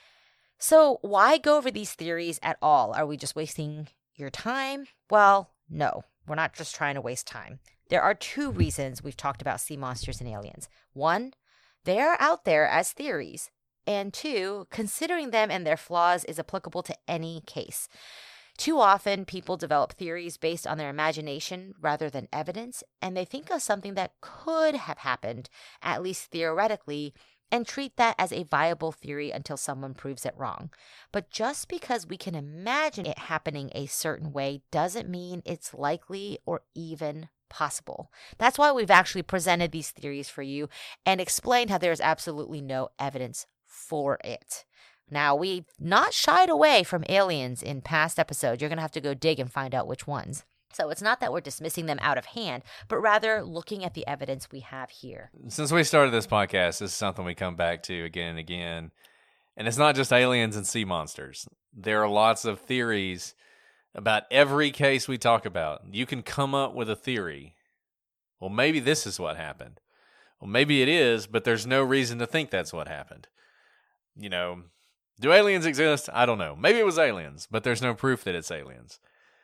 So why go over these theories at all? Are we just wasting your time? Well, no, we're not just trying to waste time. There are two reasons we've talked about sea monsters and aliens. One, they are out there as theories. And two, considering them and their flaws is applicable to any case. Too often, people develop theories based on their imagination rather than evidence, and they think of something that could have happened, at least theoretically, and treat that as a viable theory until someone proves it wrong. But just because we can imagine it happening a certain way doesn't mean it's likely or even possible. That's why we've actually presented these theories for you and explained how there's absolutely no evidence for it. Now, we've not shied away from aliens in past episodes. You're going to have to go dig and find out which ones. So it's not that we're dismissing them out of hand, but rather looking at the evidence we have here. Since we started this podcast, this is something we come back to again and again. And it's not just aliens and sea monsters. There are lots of theories about every case we talk about. You can come up with a theory. Well, maybe this is what happened. Well, maybe it is, but there's no reason to think that's what happened. You know, do aliens exist? I don't know. Maybe it was aliens, but there's no proof that it's aliens.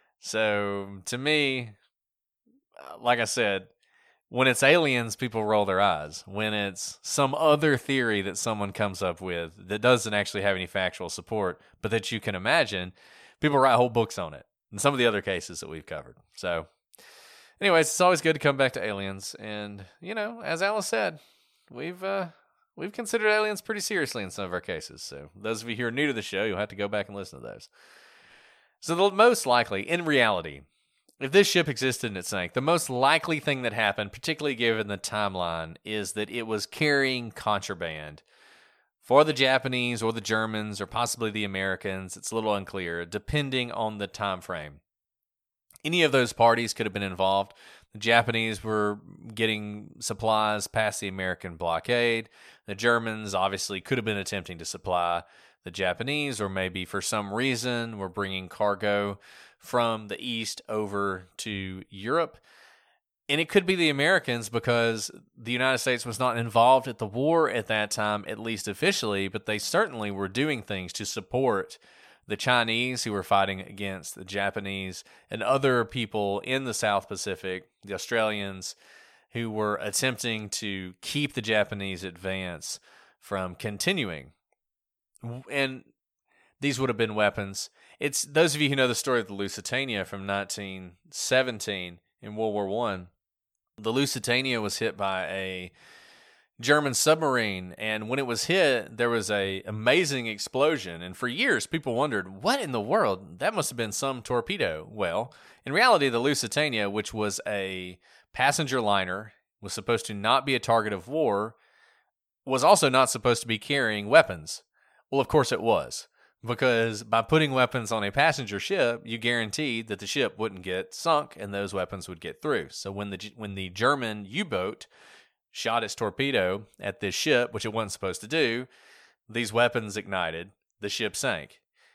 So, to me, like I said, when it's aliens, people roll their eyes. When it's some other theory that someone comes up with that doesn't actually have any factual support, but that you can imagine, people write whole books on it. And some of the other cases that we've covered. So, anyways, it's always good to come back to aliens. And, you know, as Alice said, we've uh, we've considered aliens pretty seriously in some of our cases. So, those of you who are new to the show, you'll have to go back and listen to those. So the most likely, in reality, if this ship existed and it sank, the most likely thing that happened, particularly given the timeline, is that it was carrying contraband for the Japanese or the Germans or possibly the Americans. It's a little unclear, depending on the time frame. Any of those parties could have been involved. The Japanese were getting supplies past the American blockade. The Germans obviously could have been attempting to supply the Japanese, or maybe for some reason were bringing cargo from the east over to Europe. And it could be the Americans because the United States was not involved at the war at that time, at least officially, but they certainly were doing things to support the Chinese who were fighting against the Japanese and other people in the South Pacific, the Australians, who were attempting to keep the Japanese advance from continuing. And these would have been weapons. It's those of you who know the story of the Lusitania from nineteen seventeen in World War One. The Lusitania was hit by a German submarine, and when it was hit, there was a amazing explosion. And for years, people wondered, what in the world? That must have been some torpedo. Well, in reality, the Lusitania, which was a passenger liner, was supposed to not be a target of war, was also not supposed to be carrying weapons. Well, of course it was, because by putting weapons on a passenger ship, you guaranteed that the ship wouldn't get sunk and those weapons would get through. So when the when the German U-boat shot its torpedo at this ship, which it wasn't supposed to do, these weapons ignited, the ship sank.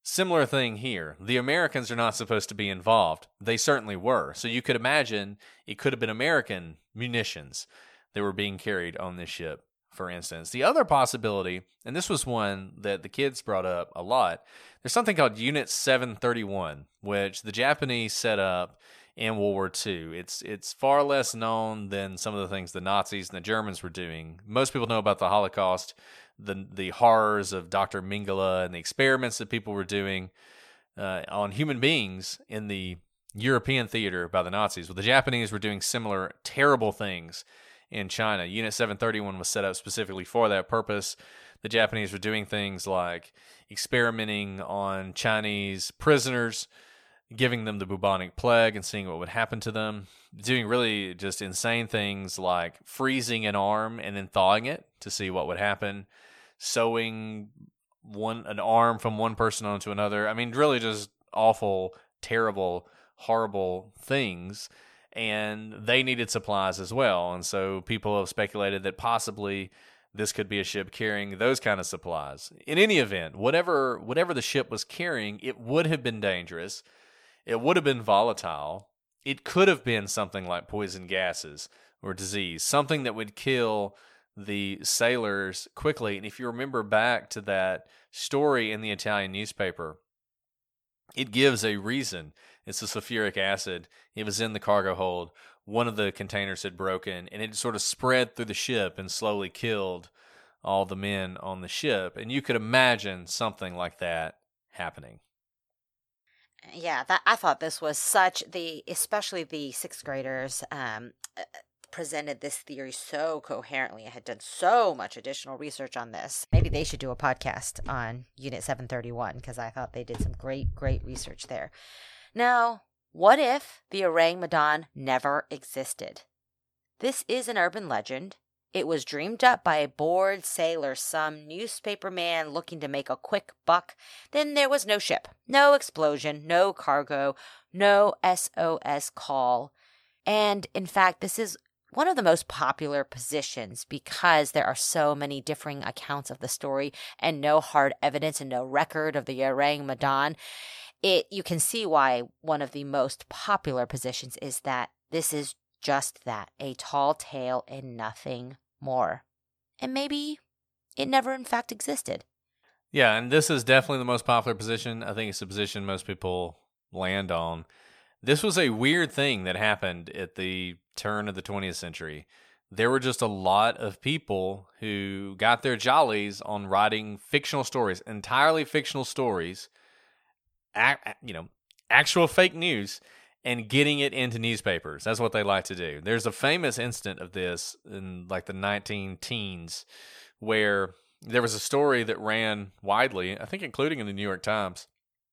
Similar thing here. The Americans are not supposed to be involved. They certainly were. So you could imagine it could have been American munitions that were being carried on this ship, for instance. The other possibility, and this was one that the kids brought up a lot, there's something called Unit seven thirty-one, which the Japanese set up in World War Two. It's it's far less known than some of the things the Nazis and the Germans were doing. Most people know about the Holocaust, the the horrors of Doctor Mengele and the experiments that people were doing uh, on human beings in the European theater by the Nazis. Well, the Japanese were doing similar terrible things in China. Unit seven thirty-one was set up specifically for that purpose. The Japanese were doing things like experimenting on Chinese prisoners, giving them the bubonic plague and seeing what would happen to them, doing really just insane things like freezing an arm and then thawing it to see what would happen, sewing one an arm from one person onto another. I mean, really just awful, terrible, horrible things. And they needed supplies as well. And so people have speculated that possibly this could be a ship carrying those kind of supplies. In any event, whatever whatever the ship was carrying, it would have been dangerous. It would have been volatile. It could have been something like poison gases or disease, something that would kill the sailors quickly. And if you remember back to that story in the Italian newspaper, it gives a reason. It's the sulfuric acid. It was in the cargo hold. One of the containers had broken, and it sort of spread through the ship and slowly killed all the men on the ship. And you could imagine something like that happening. Yeah, that I thought this was such the, especially the sixth graders um, presented this theory so coherently. I had done so much additional research on this. Maybe they should do a podcast on Unit seven thirty-one because I thought they did some great, great research there. Now, what if the Orang Medan never existed? This is an urban legend. It was dreamed up by a bored sailor, some newspaper man looking to make a quick buck. Then there was no ship, no explosion, no cargo, no S O S call. And in fact, this is one of the most popular positions because there are so many differing accounts of the story and no hard evidence and no record of the Orang Medan. It, you can see why one of the most popular positions is that this is just that, a tall tale and nothing more. And maybe it never in fact existed. Yeah, and this is definitely the most popular position. I think it's the position most people land on. This was a weird thing that happened at the turn of the twentieth century. There were just a lot of people who got their jollies on writing fictional stories, entirely fictional stories, Act, you know, actual fake news, and getting it into newspapers. That's what they like to do. There's a famous incident of this in like the nineteen teens where there was a story that ran widely, I think including in the New York Times,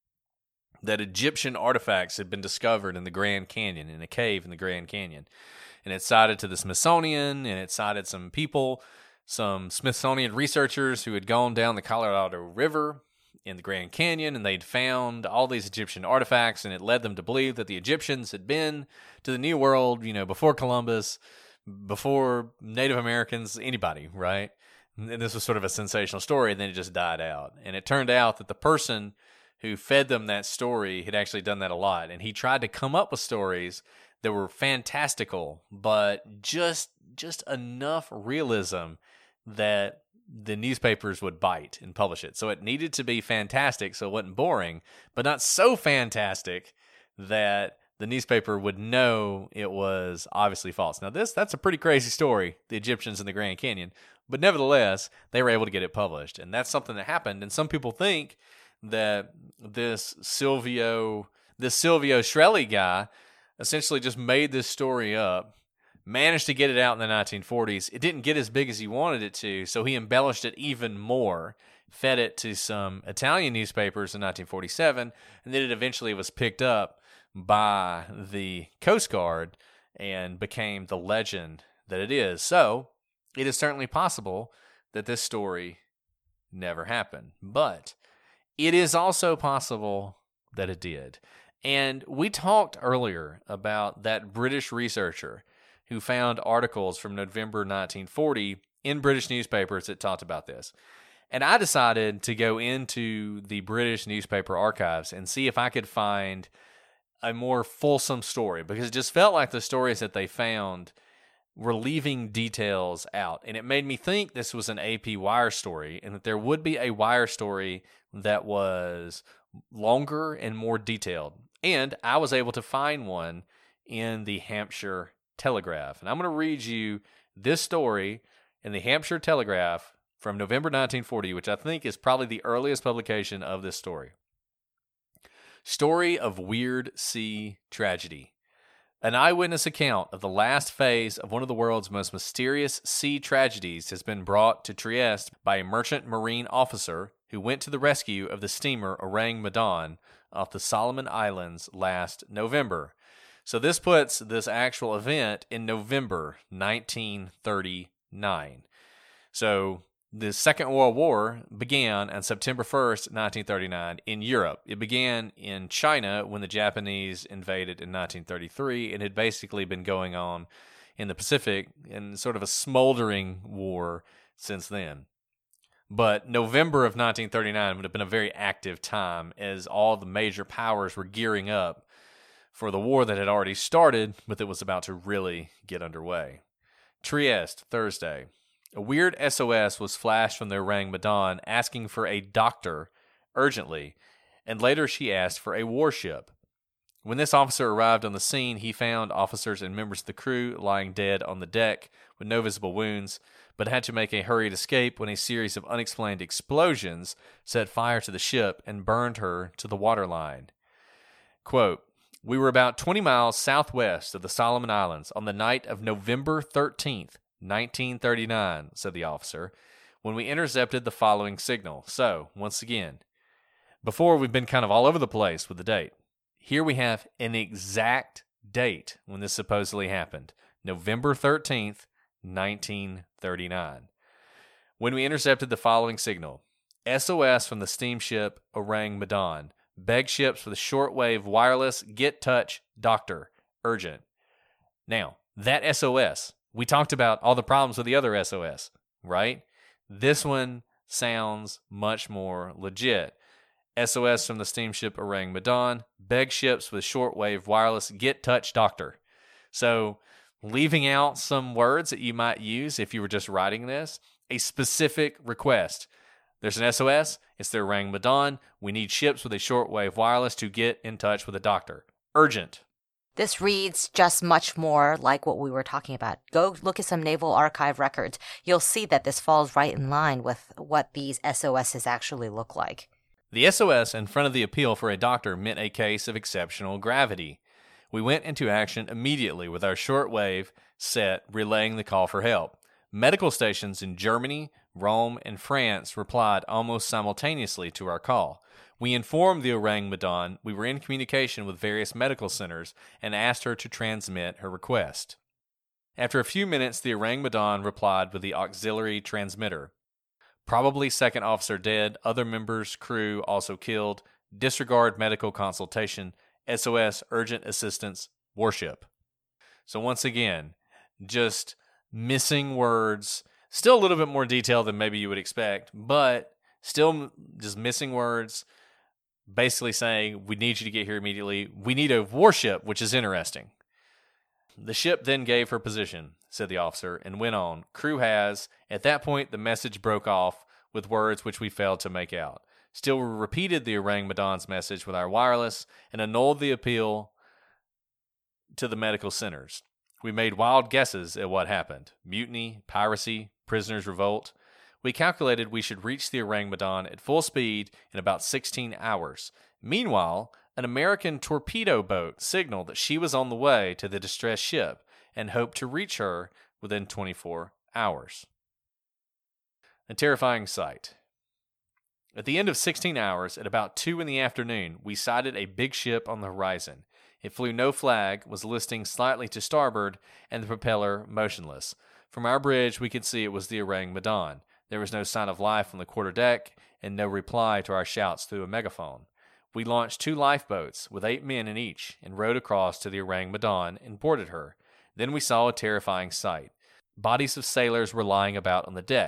that Egyptian artifacts had been discovered in the Grand Canyon, in a cave in the Grand Canyon. And it cited to the Smithsonian, and it cited some people, some Smithsonian researchers who had gone down the Colorado River in the Grand Canyon, and they'd found all these Egyptian artifacts, and it led them to believe that the Egyptians had been to the New World, you know, before Columbus, before Native Americans, anybody, right? And this was sort of a sensational story, and then it just died out. And it turned out that the person who fed them that story had actually done that a lot, and he tried to come up with stories that were fantastical, but just just enough realism that the newspapers would bite and publish it. So it needed to be fantastic so it wasn't boring, but not so fantastic that the newspaper would know it was obviously false. Now this that's a pretty crazy story, the Egyptians in the Grand Canyon, but nevertheless, they were able to get it published. And that's something that happened. And some people think that this Silvio, this Silvio Shrelly guy essentially just made this story up, managed to get it out in the nineteen forties. It didn't get as big as he wanted it to, so he embellished it even more, fed it to some Italian newspapers in nineteen forty-seven, and then it eventually was picked up by the Coast Guard and became the legend that it is. So it is certainly possible that this story never happened, but it is also possible that it did. And we talked earlier about that British researcher who found articles from November nineteen forty in British newspapers that talked about this. And I decided to go into the British newspaper archives and see if I could find a more fulsome story, because it just felt like the stories that they found were leaving details out. And it made me think this was an A P Wire story, and that there would be a Wire story that was longer and more detailed. And I was able to find one in the Hampshire Telegraph. And I'm going to read you this story in the Hampshire Telegraph from November nineteen forty, which I think is probably the earliest publication of this story. Story of Weird Sea Tragedy. An eyewitness account of the last phase of one of the world's most mysterious sea tragedies has been brought to Trieste by a merchant marine officer who went to the rescue of the steamer Orang Medan off the Solomon Islands last November. So this puts this actual event in November nineteen thirty-nine. So the Second World War began on September first, nineteen thirty-nine in Europe. It began in China when the Japanese invaded in nineteen thirty-three, and had basically been going on in the Pacific in sort of a smoldering war since then. But November of nineteen thirty-nine would have been a very active time, as all the major powers were gearing up for the war that had already started, but that was about to really get underway. Trieste, Thursday. A weird S O S was flashed from the Orang Medan asking for a doctor urgently, and later she asked for a warship. When this officer arrived on the scene, he found officers and members of the crew lying dead on the deck with no visible wounds, but had to make a hurried escape when a series of unexplained explosions set fire to the ship and burned her to the waterline. Quote, "We were about twenty miles southwest of the Solomon Islands on the night of November thirteenth, nineteen thirty-nine, said the officer, when we intercepted the following signal. So, once again, before we've been kind of all over the place with the date. Here we have an exact date when this supposedly happened. November thirteenth, nineteen thirty-nine. When we intercepted the following signal. S O S from the steamship Orang Medan. Beg ships for the shortwave wireless get touch doctor. Urgent. Now, that S O S, we talked about all the problems with the other S O S, right? This one sounds much more legit. S O S from the steamship Orang Medan. Beg ships with shortwave wireless get touch doctor. So, leaving out some words that you might use if you were just writing this, a specific request. There's an S O S. It's the Orang Medan. We need ships with a shortwave wireless to get in touch with a doctor. Urgent. This reads just much more like what we were talking about. Go look at some Naval Archive records. You'll see that this falls right in line with what these S O Ss actually look like. The S O S in front of the appeal for a doctor meant a case of exceptional gravity. We went into action immediately with our shortwave set relaying the call for help. Medical stations in Germany, Rome, and France replied almost simultaneously to our call. We informed the Orang Medan we were in communication with various medical centers and asked her to transmit her request. After a few minutes, the Orang Medan replied with the auxiliary transmitter. Probably second officer dead, other members crew also killed, disregard medical consultation, S O S urgent assistance, warship. So once again, just missing words, still a little bit more detail than maybe you would expect, but still just missing words, basically saying, we need you to get here immediately. We need a warship, which is interesting. The ship then gave her position, said the officer, and went on. Crew has. At that point, the message broke off with words which we failed to make out. Still, we repeated the Orang Medan's message with our wireless and annulled the appeal to the medical centers. We made wild guesses at what happened. Mutiny, piracy, prisoners' revolt. We calculated we should reach the Orang Medan at full speed in about sixteen hours. Meanwhile, an American torpedo boat signaled that she was on the way to the distressed ship and hoped to reach her within twenty-four hours. A terrifying sight. At the end of sixteen hours, at about two in the afternoon, we sighted a big ship on the horizon. It flew no flag, was listing slightly to starboard, and the propeller motionless. From our bridge, we could see it was the Orang Medan. There was no sign of life on the quarterdeck, and no reply to our shouts through a megaphone. We launched two lifeboats, with eight men in each, and rowed across to the Orang Medan and boarded her. Then we saw a terrifying sight. Bodies of sailors were lying about on the deck.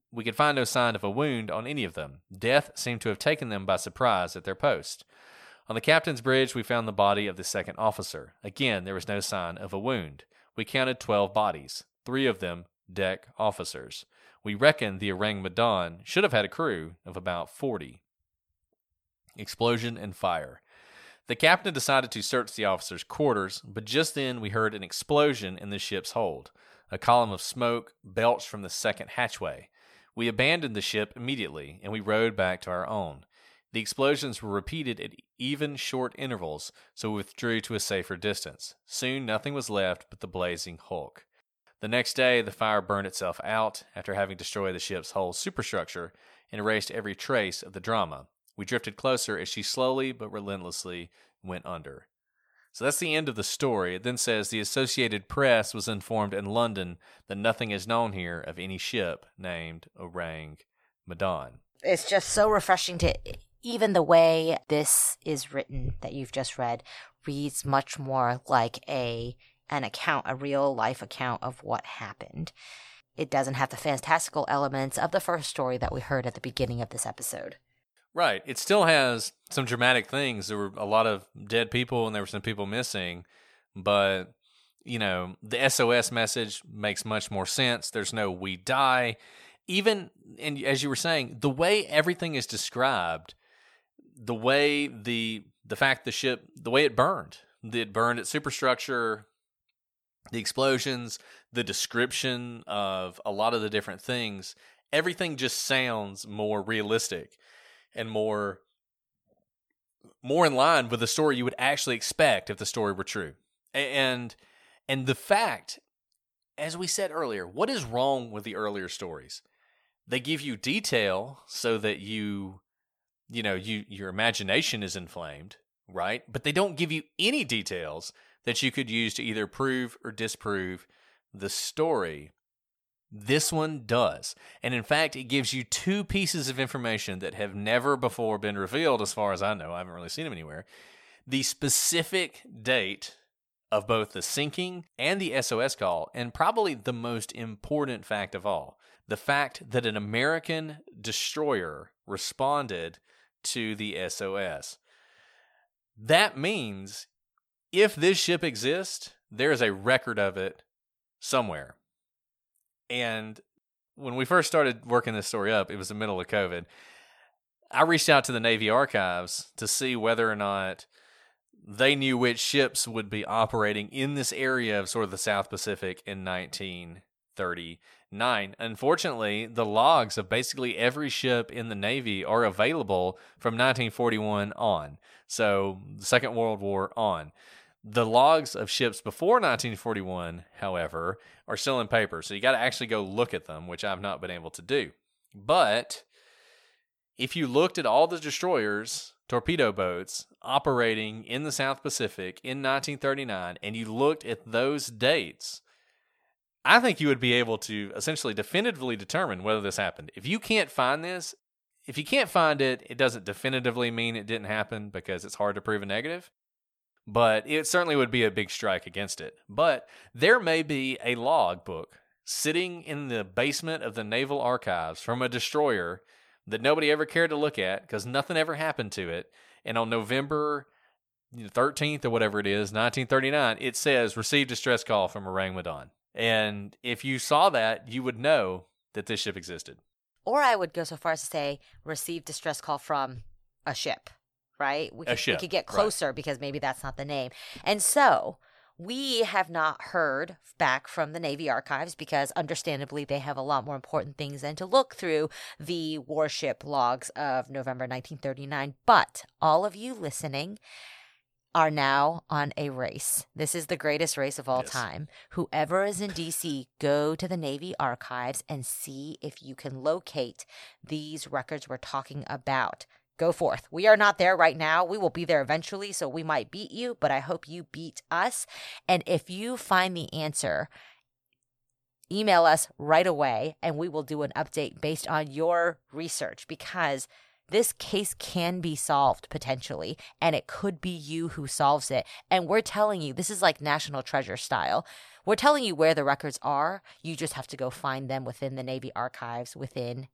we could find no sign of a wound on any of them. Death seemed to have taken them by surprise at their post. On the captain's bridge, we found the body of the second officer. Again, there was no sign of a wound. We counted twelve bodies, three of them deck officers. We reckoned the Orang Medan should have had a crew of about forty. Explosion and fire. The captain decided to search the officers' quarters, but just then we heard an explosion in the ship's hold. A column of smoke belched from the second hatchway. We abandoned the ship immediately, and we rowed back to our own. The explosions were repeated at even short intervals, so we withdrew to a safer distance. Soon nothing was left but the blazing hulk. The next day, the fire burned itself out after having destroyed the ship's whole superstructure and erased every trace of the drama. We drifted closer as she slowly but relentlessly went under. So that's the end of the story. It then says the Associated Press was informed in London that nothing is known here of any ship named Orang Medan. It's just so refreshing to... Even the way this is written that you've just read reads much more like a an account, a real life account of what happened. It doesn't have the fantastical elements of the first story that we heard at the beginning of this episode. Right. It still has some dramatic things. There were a lot of dead people and there were some people missing, but, you know, the S O S message makes much more sense. There's no "we die." Even, and as you were saying, the way everything is described, the way the the fact the ship, the way it burned, it burned its superstructure, the explosions, the description of a lot of the different things, everything just sounds more realistic and more more in line with the story you would actually expect if the story were true. And and the fact, as we said earlier, what is wrong with the earlier stories? They give you detail so that you you know, you your imagination is inflamed, right? But they don't give you any details that you could use to either prove or disprove the story. This one does. And in fact, it gives you two pieces of information that have never before been revealed, as far as I know. I haven't really seen them anywhere. The specific date of both the sinking and the S O S call, and probably the most important fact of all, the fact that an American destroyer responded to the S O S. That means if this ship exists, there is a record of it somewhere. And when we first started working this story up, it was the middle of COVID. I reached out to the Navy Archives to see whether or not they knew which ships would be operating in this area of sort of the South Pacific in nineteen thirty-nine. Unfortunately, the logs of basically every ship in the Navy are available from nineteen forty-one on. So, the Second World War on. The logs of ships before nineteen forty-one, however, are still in paper. So you got to actually go look at them, which I've not been able to do. But if you looked at all the destroyers, torpedo boats, operating in the South Pacific in nineteen thirty-nine, and you looked at those dates, I think you would be able to essentially definitively determine whether this happened. If you can't find this, if you can't find it, it doesn't definitively mean it didn't happen because it's hard to prove a negative. But it certainly would be a big strike against it. But there may be a log book sitting in the basement of the Naval Archives from a destroyer that nobody ever cared to look at because nothing ever happened to it. And on November thirteenth or whatever it is, nineteen thirty-nine, it says, received distress call from Orang Medan. And if you saw that, you would know that this ship existed. Or I would go so far as to say, received distress call from a ship. Right? We could, a ship, we could get closer right. Because maybe that's not the name. And so we have not heard back from the Navy Archives because understandably they have a lot more important things than to look through the warship logs of November nineteen thirty-nine. But all of you listening are now on a race. This is the greatest race of all yes. time. Whoever is in D C, go to the Navy Archives and see if you can locate these records we're talking about. Go forth. We are not there right now. We will be there eventually, so we might beat you, but I hope you beat us. And if you find the answer, email us right away, and we will do an update based on your research, because this case can be solved potentially, and it could be you who solves it. And we're telling you, this is like National Treasure style. We're telling you where the records are. You just have to go find them within the Navy archives within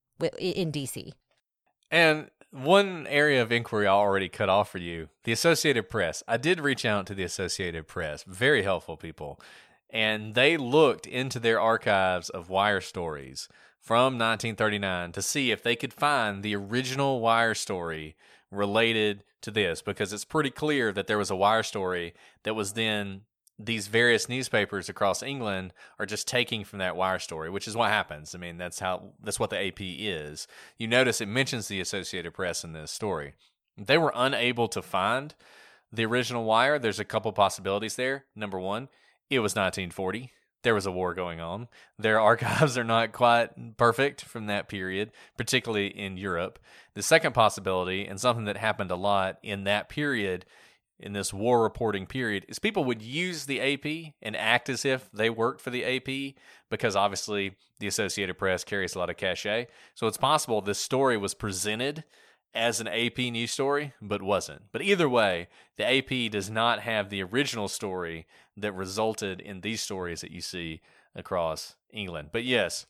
in D C. And one area of inquiry I already cut off for you, the Associated Press. I did reach out to the Associated Press. Very helpful people. And they looked into their archives of wire stories from nineteen thirty-nine to see if they could find the original wire story related to this, because it's pretty clear that there was a wire story that was then these various newspapers across England are just taking from that wire story, which is what happens. I mean, that's how that's what the A P is. You notice it mentions the Associated Press in this story. They were unable to find the original wire. There's a couple possibilities there. Number one, it was nineteen forty. There was a war going on. Their archives are not quite perfect from that period, particularly in Europe. The second possibility, and something that happened a lot in that period, in this war reporting period, is people would use the A P and act as if they worked for the A P, because obviously the Associated Press carries a lot of cachet. So it's possible this story was presented as an A P news story, but wasn't. But either way, the A P does not have the original story that resulted in these stories that you see across England. But yes,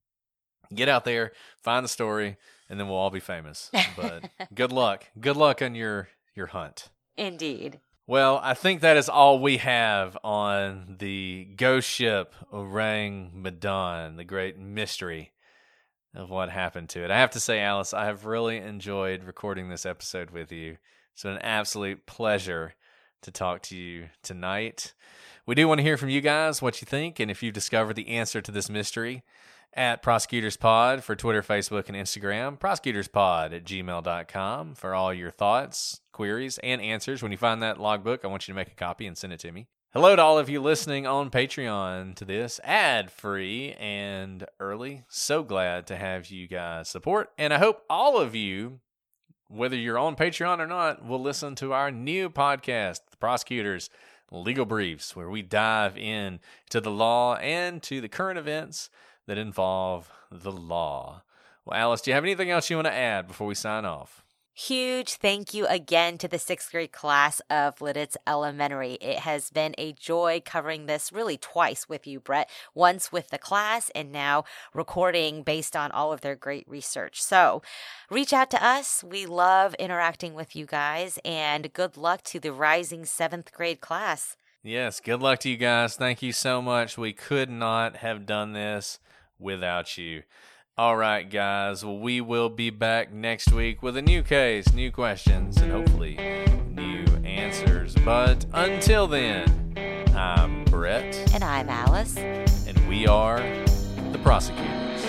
get out there, find the story, and then we'll all be famous. But good luck. Good luck on your, your hunt. Indeed. Well, I think that is all we have on the ghost ship Orang Medan, the great mystery of what happened to it. I have to say, Alice, I have really enjoyed recording this episode with you. It's been an absolute pleasure to talk to you tonight. We do want to hear from you guys what you think, and if you've discovered the answer to this mystery, at ProsecutorsPod for Twitter, Facebook, and Instagram, prosecutorspod at gmail dot com for all your thoughts, queries, and answers. When you find that logbook, I want you to make a copy and send it to me. Hello to all of you listening on Patreon to this, ad-free and early. So glad to have you guys support, and I hope all of you, whether you're on Patreon or not, will listen to our new podcast, The Prosecutors Legal Briefs, where we dive in to the law and to the current events that involve the law. Well, Alice, do you have anything else you want to add before we sign off? Huge thank you again to the sixth grade class of Lidditz Elementary. It has been a joy covering this really twice with you, Brett. Once with the class and now recording based on all of their great research. So reach out to us. We love interacting with you guys, and good luck to the rising seventh grade class. Yes, good luck to you guys. Thank you so much. We could not have done this without you. All right, guys. Well, we will be back next week with a new case, new questions, and hopefully new answers. But until then, I'm Brett. And I'm Alice. And we are the Prosecutors.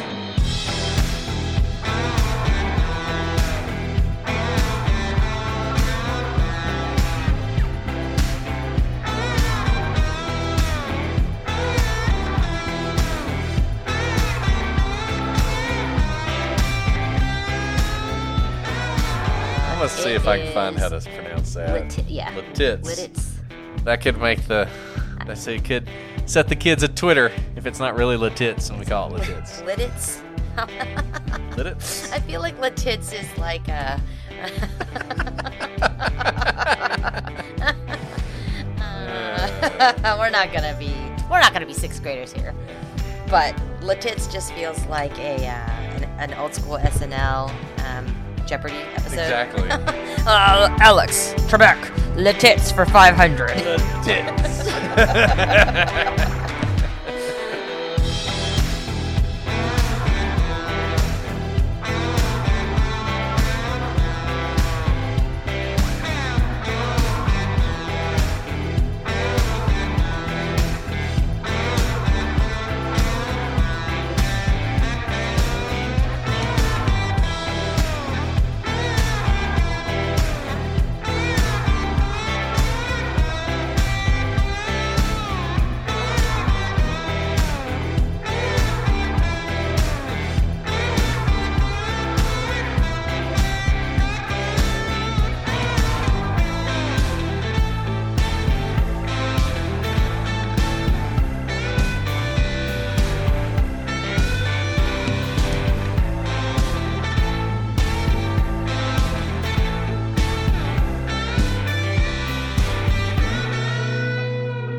Let's see It if I can find how to pronounce that. Lit- yeah. Lidditz. Lidditz. That could make the, let's see, it could set the kids at Twitter if it's not really Lidditz and we call it Lidditz. Lidditz. Lidditz? I feel like Lidditz is like a... uh, we're not gonna be we're not gonna be sixth graders here, but Lidditz just feels like a uh, an, an old school S N L um, Jeopardy episode. Exactly. uh, Alex Trebek, Lidditz for five hundred. Lidditz.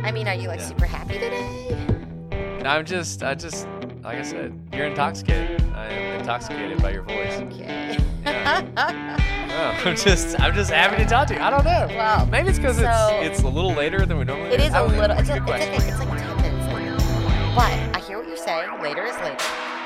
I mean, are you like Yeah. super happy today? I'm just, I just, like I said, you're intoxicated. I am intoxicated by your voice. Okay. Yeah. No, I'm just, I'm just happy to talk to you. I don't know. Well, maybe it's because so- it's, it's a little later than we normally. It do. is I a don't know. little. It's, a, Good it's like question. it's like ten minutes later. But I hear what you're saying. Later is later.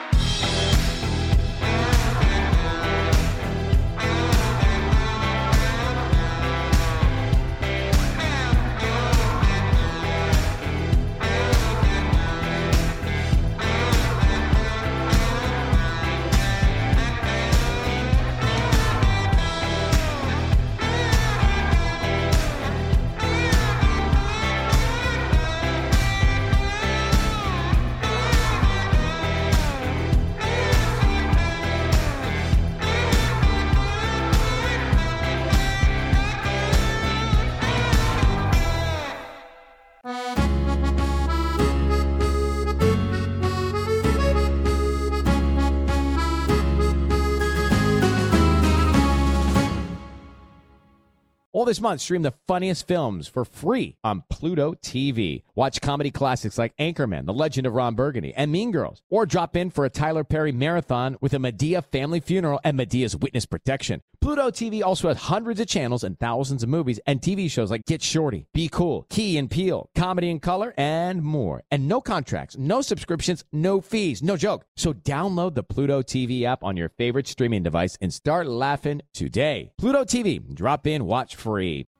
All this month, stream the funniest films for free on Pluto T V. Watch comedy classics like Anchorman, The Legend of Ron Burgundy, and Mean Girls. Or drop in for a Tyler Perry marathon with a Medea family funeral and Medea's witness protection. Pluto T V also has hundreds of channels and thousands of movies and T V shows like Get Shorty, Be Cool, Key and Peele, Comedy in Color, and more. And no contracts, no subscriptions, no fees, no joke. So download the Pluto T V app on your favorite streaming device and start laughing today. Pluto T V, drop in, watch free.